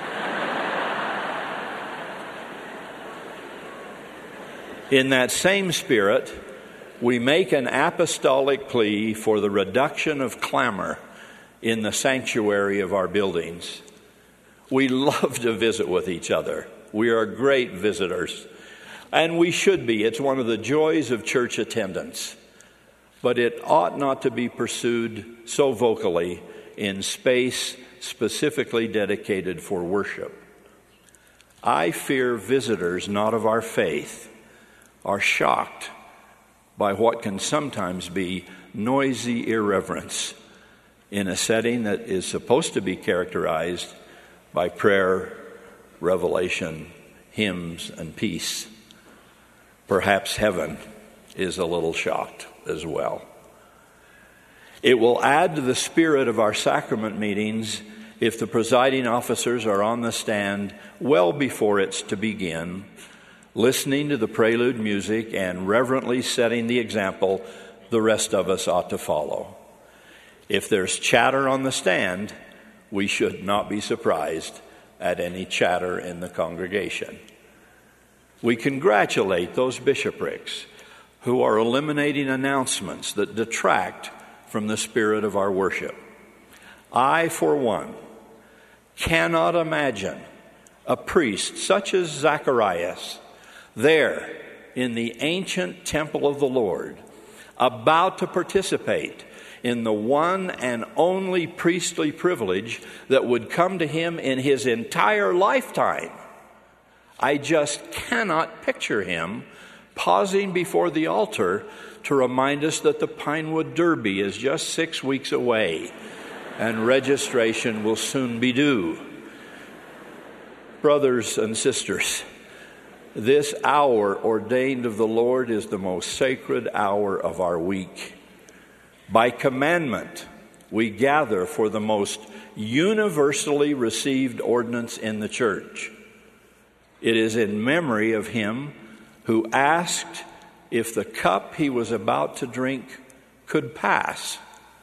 In that same spirit, we make an apostolic plea for the reduction of clamor in the sanctuary of our buildings. We love to visit with each other. We are great visitors, and we should be. It's one of the joys of church attendance. But it ought not to be pursued so vocally in space specifically dedicated for worship. I fear visitors not of our faith are shocked by what can sometimes be noisy irreverence in a setting that is supposed to be characterized by prayer, revelation, hymns, and peace. Perhaps heaven is a little shocked as well. It will add to the spirit of our sacrament meetings if the presiding officers are on the stand well before it's to begin, listening to the prelude music and reverently setting the example the rest of us ought to follow. If there's chatter on the stand, we should not be surprised at any chatter in the congregation. We congratulate those bishoprics who are eliminating announcements that detract from the spirit of our worship. I, for one, cannot imagine a priest such as Zacharias there in the ancient temple of the Lord, about to participate in the one and only priestly privilege that would come to him in his entire lifetime. I just cannot picture him pausing before the altar to remind us that the Pinewood Derby is just 6 weeks away and registration will soon be due. Brothers and sisters, this hour ordained of the Lord is the most sacred hour of our week. By commandment, we gather for the most universally received ordinance in the church. It is in memory of him who asked if the cup he was about to drink could pass,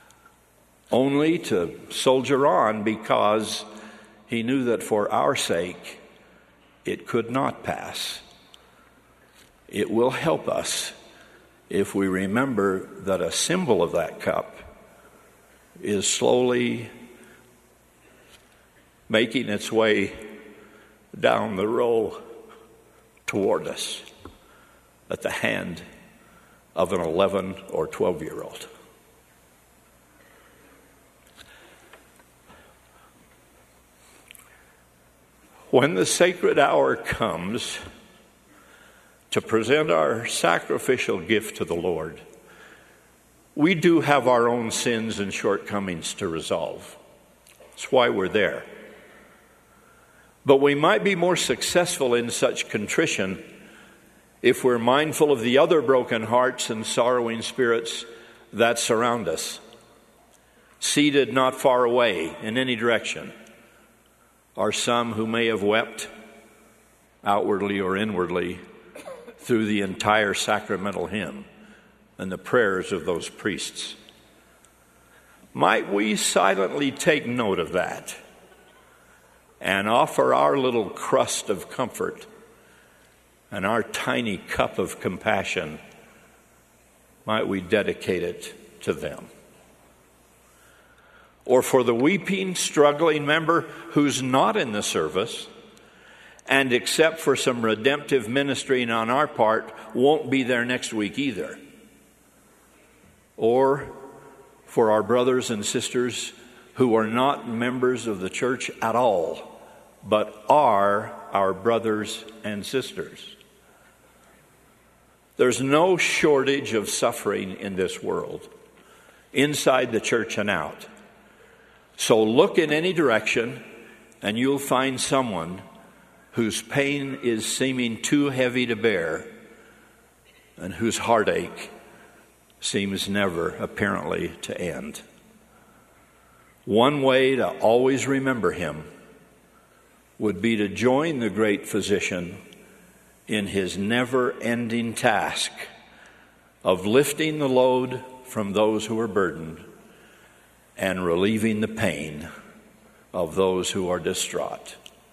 only to soldier on because he knew that for our sake it could not pass. It will help us if we remember that a symbol of that cup is slowly making its way down the row toward us at the hand of an 11 or 12-year-old. When the sacred hour comes to present our sacrificial gift to the Lord, we do have our own sins and shortcomings to resolve. That's why we're there. But we might be more successful in such contrition if we're mindful of the other broken hearts and sorrowing spirits that surround us. Seated not far away in any direction are some who may have wept outwardly or inwardly through the entire sacramental hymn and the prayers of those priests. Might we silently take note of that and offer our little crust of comfort and our tiny cup of compassion, might we dedicate it to them? Or for the weeping, struggling member who's not in the service and except for some redemptive ministering on our part, won't be there next week either. Or for our brothers and sisters who are not members of the church at all, but are our brothers and sisters. There's no shortage of suffering in this world, inside the church and out. So look in any direction, and you'll find someone whose pain is seeming too heavy to bear and whose heartache seems never apparently to end. One way to always remember him would be to join the great physician in his never-ending task of lifting the load from those who are burdened and relieving the pain of those who are distraught.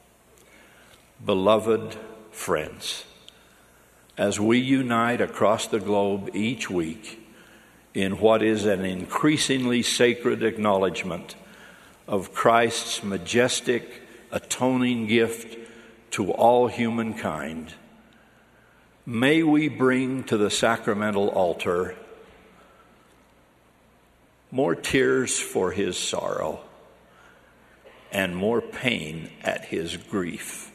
Beloved friends, as we unite across the globe each week in what is an increasingly sacred acknowledgement of Christ's majestic atoning gift to all humankind, may we bring to the sacramental altar more tears for his sorrow and more pain at his grief.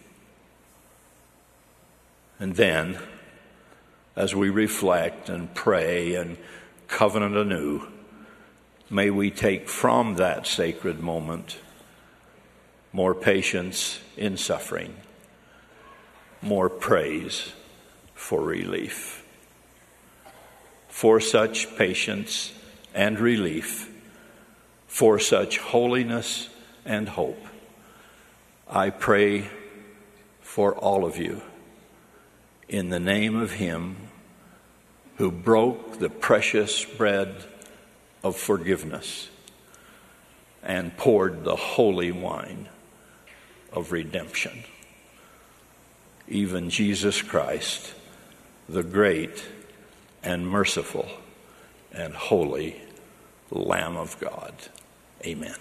And then, as we reflect and pray and covenant anew, may we take from that sacred moment more patience in suffering, more praise for relief. For such patience and relief, for such holiness and hope, I pray for all of you in the name of him who broke the precious bread of forgiveness and poured the holy wine of redemption, even Jesus Christ, the great and merciful and holy Lamb of God. Amen.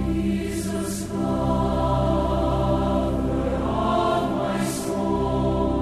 Jesus, lover of my soul.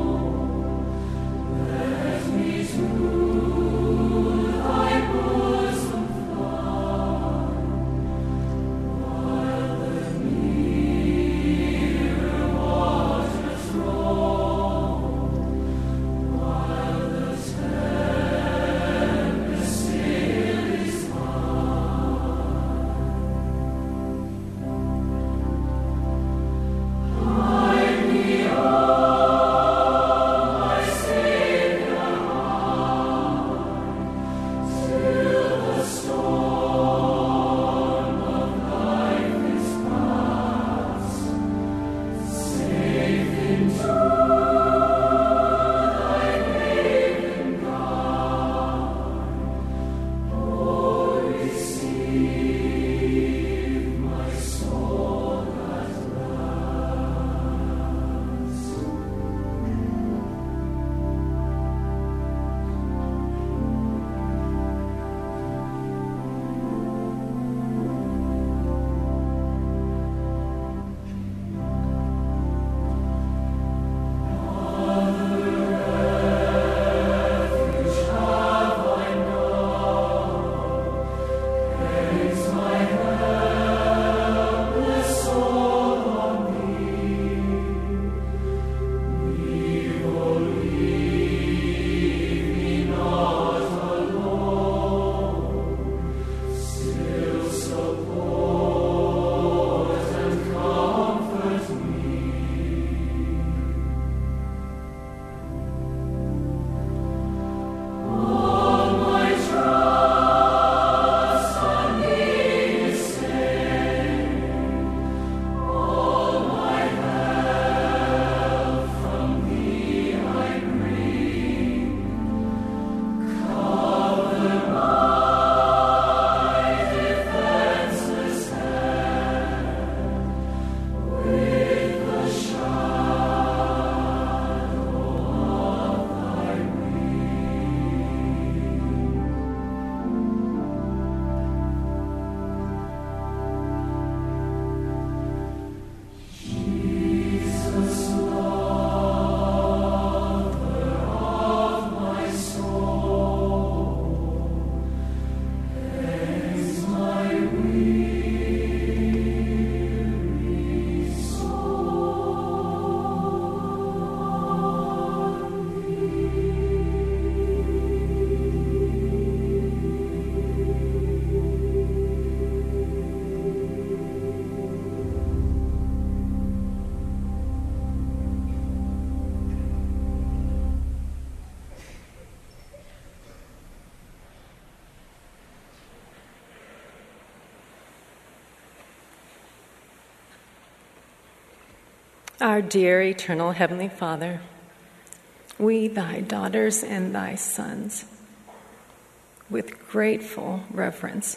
Our dear eternal Heavenly Father, we, thy daughters and thy sons, with grateful reverence,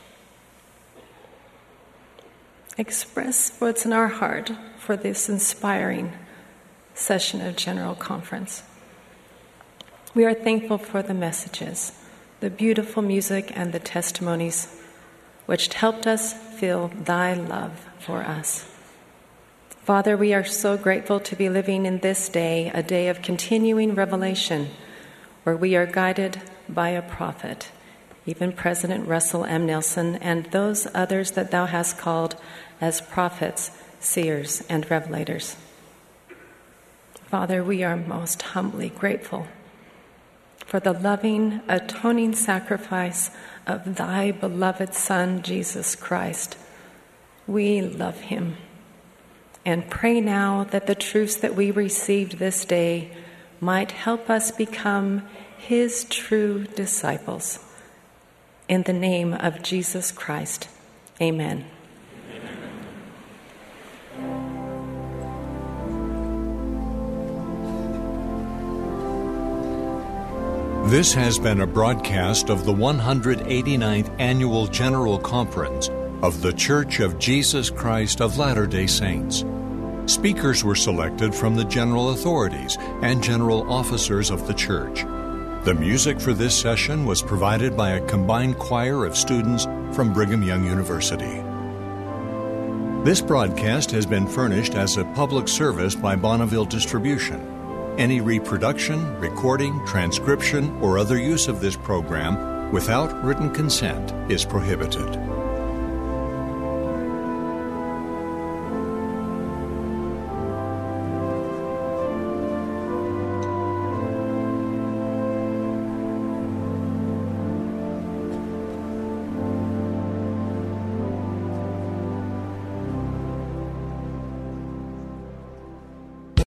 express what's in our heart for this inspiring session of General Conference. We are thankful for the messages, the beautiful music, and the testimonies which helped us feel thy love for us. Father, we are so grateful to be living in this day, a day of continuing revelation, where we are guided by a prophet, even President Russell M. Nelson and those others that thou hast called as prophets, seers, and revelators. Father, we are most humbly grateful for the loving, atoning sacrifice of thy beloved Son, Jesus Christ. We love him and pray now that the truths that we received this day might help us become his true disciples. In the name of Jesus Christ, amen.
This has been a broadcast of the 189th Annual General Conference of The Church of Jesus Christ of Latter-day Saints. Speakers were selected from the general authorities and general officers of the church. The music for this session was provided by a combined choir of students from Brigham Young University. This broadcast has been furnished as a public service by Bonneville Distribution. Any reproduction, recording, transcription, or other use of this program without written consent is prohibited.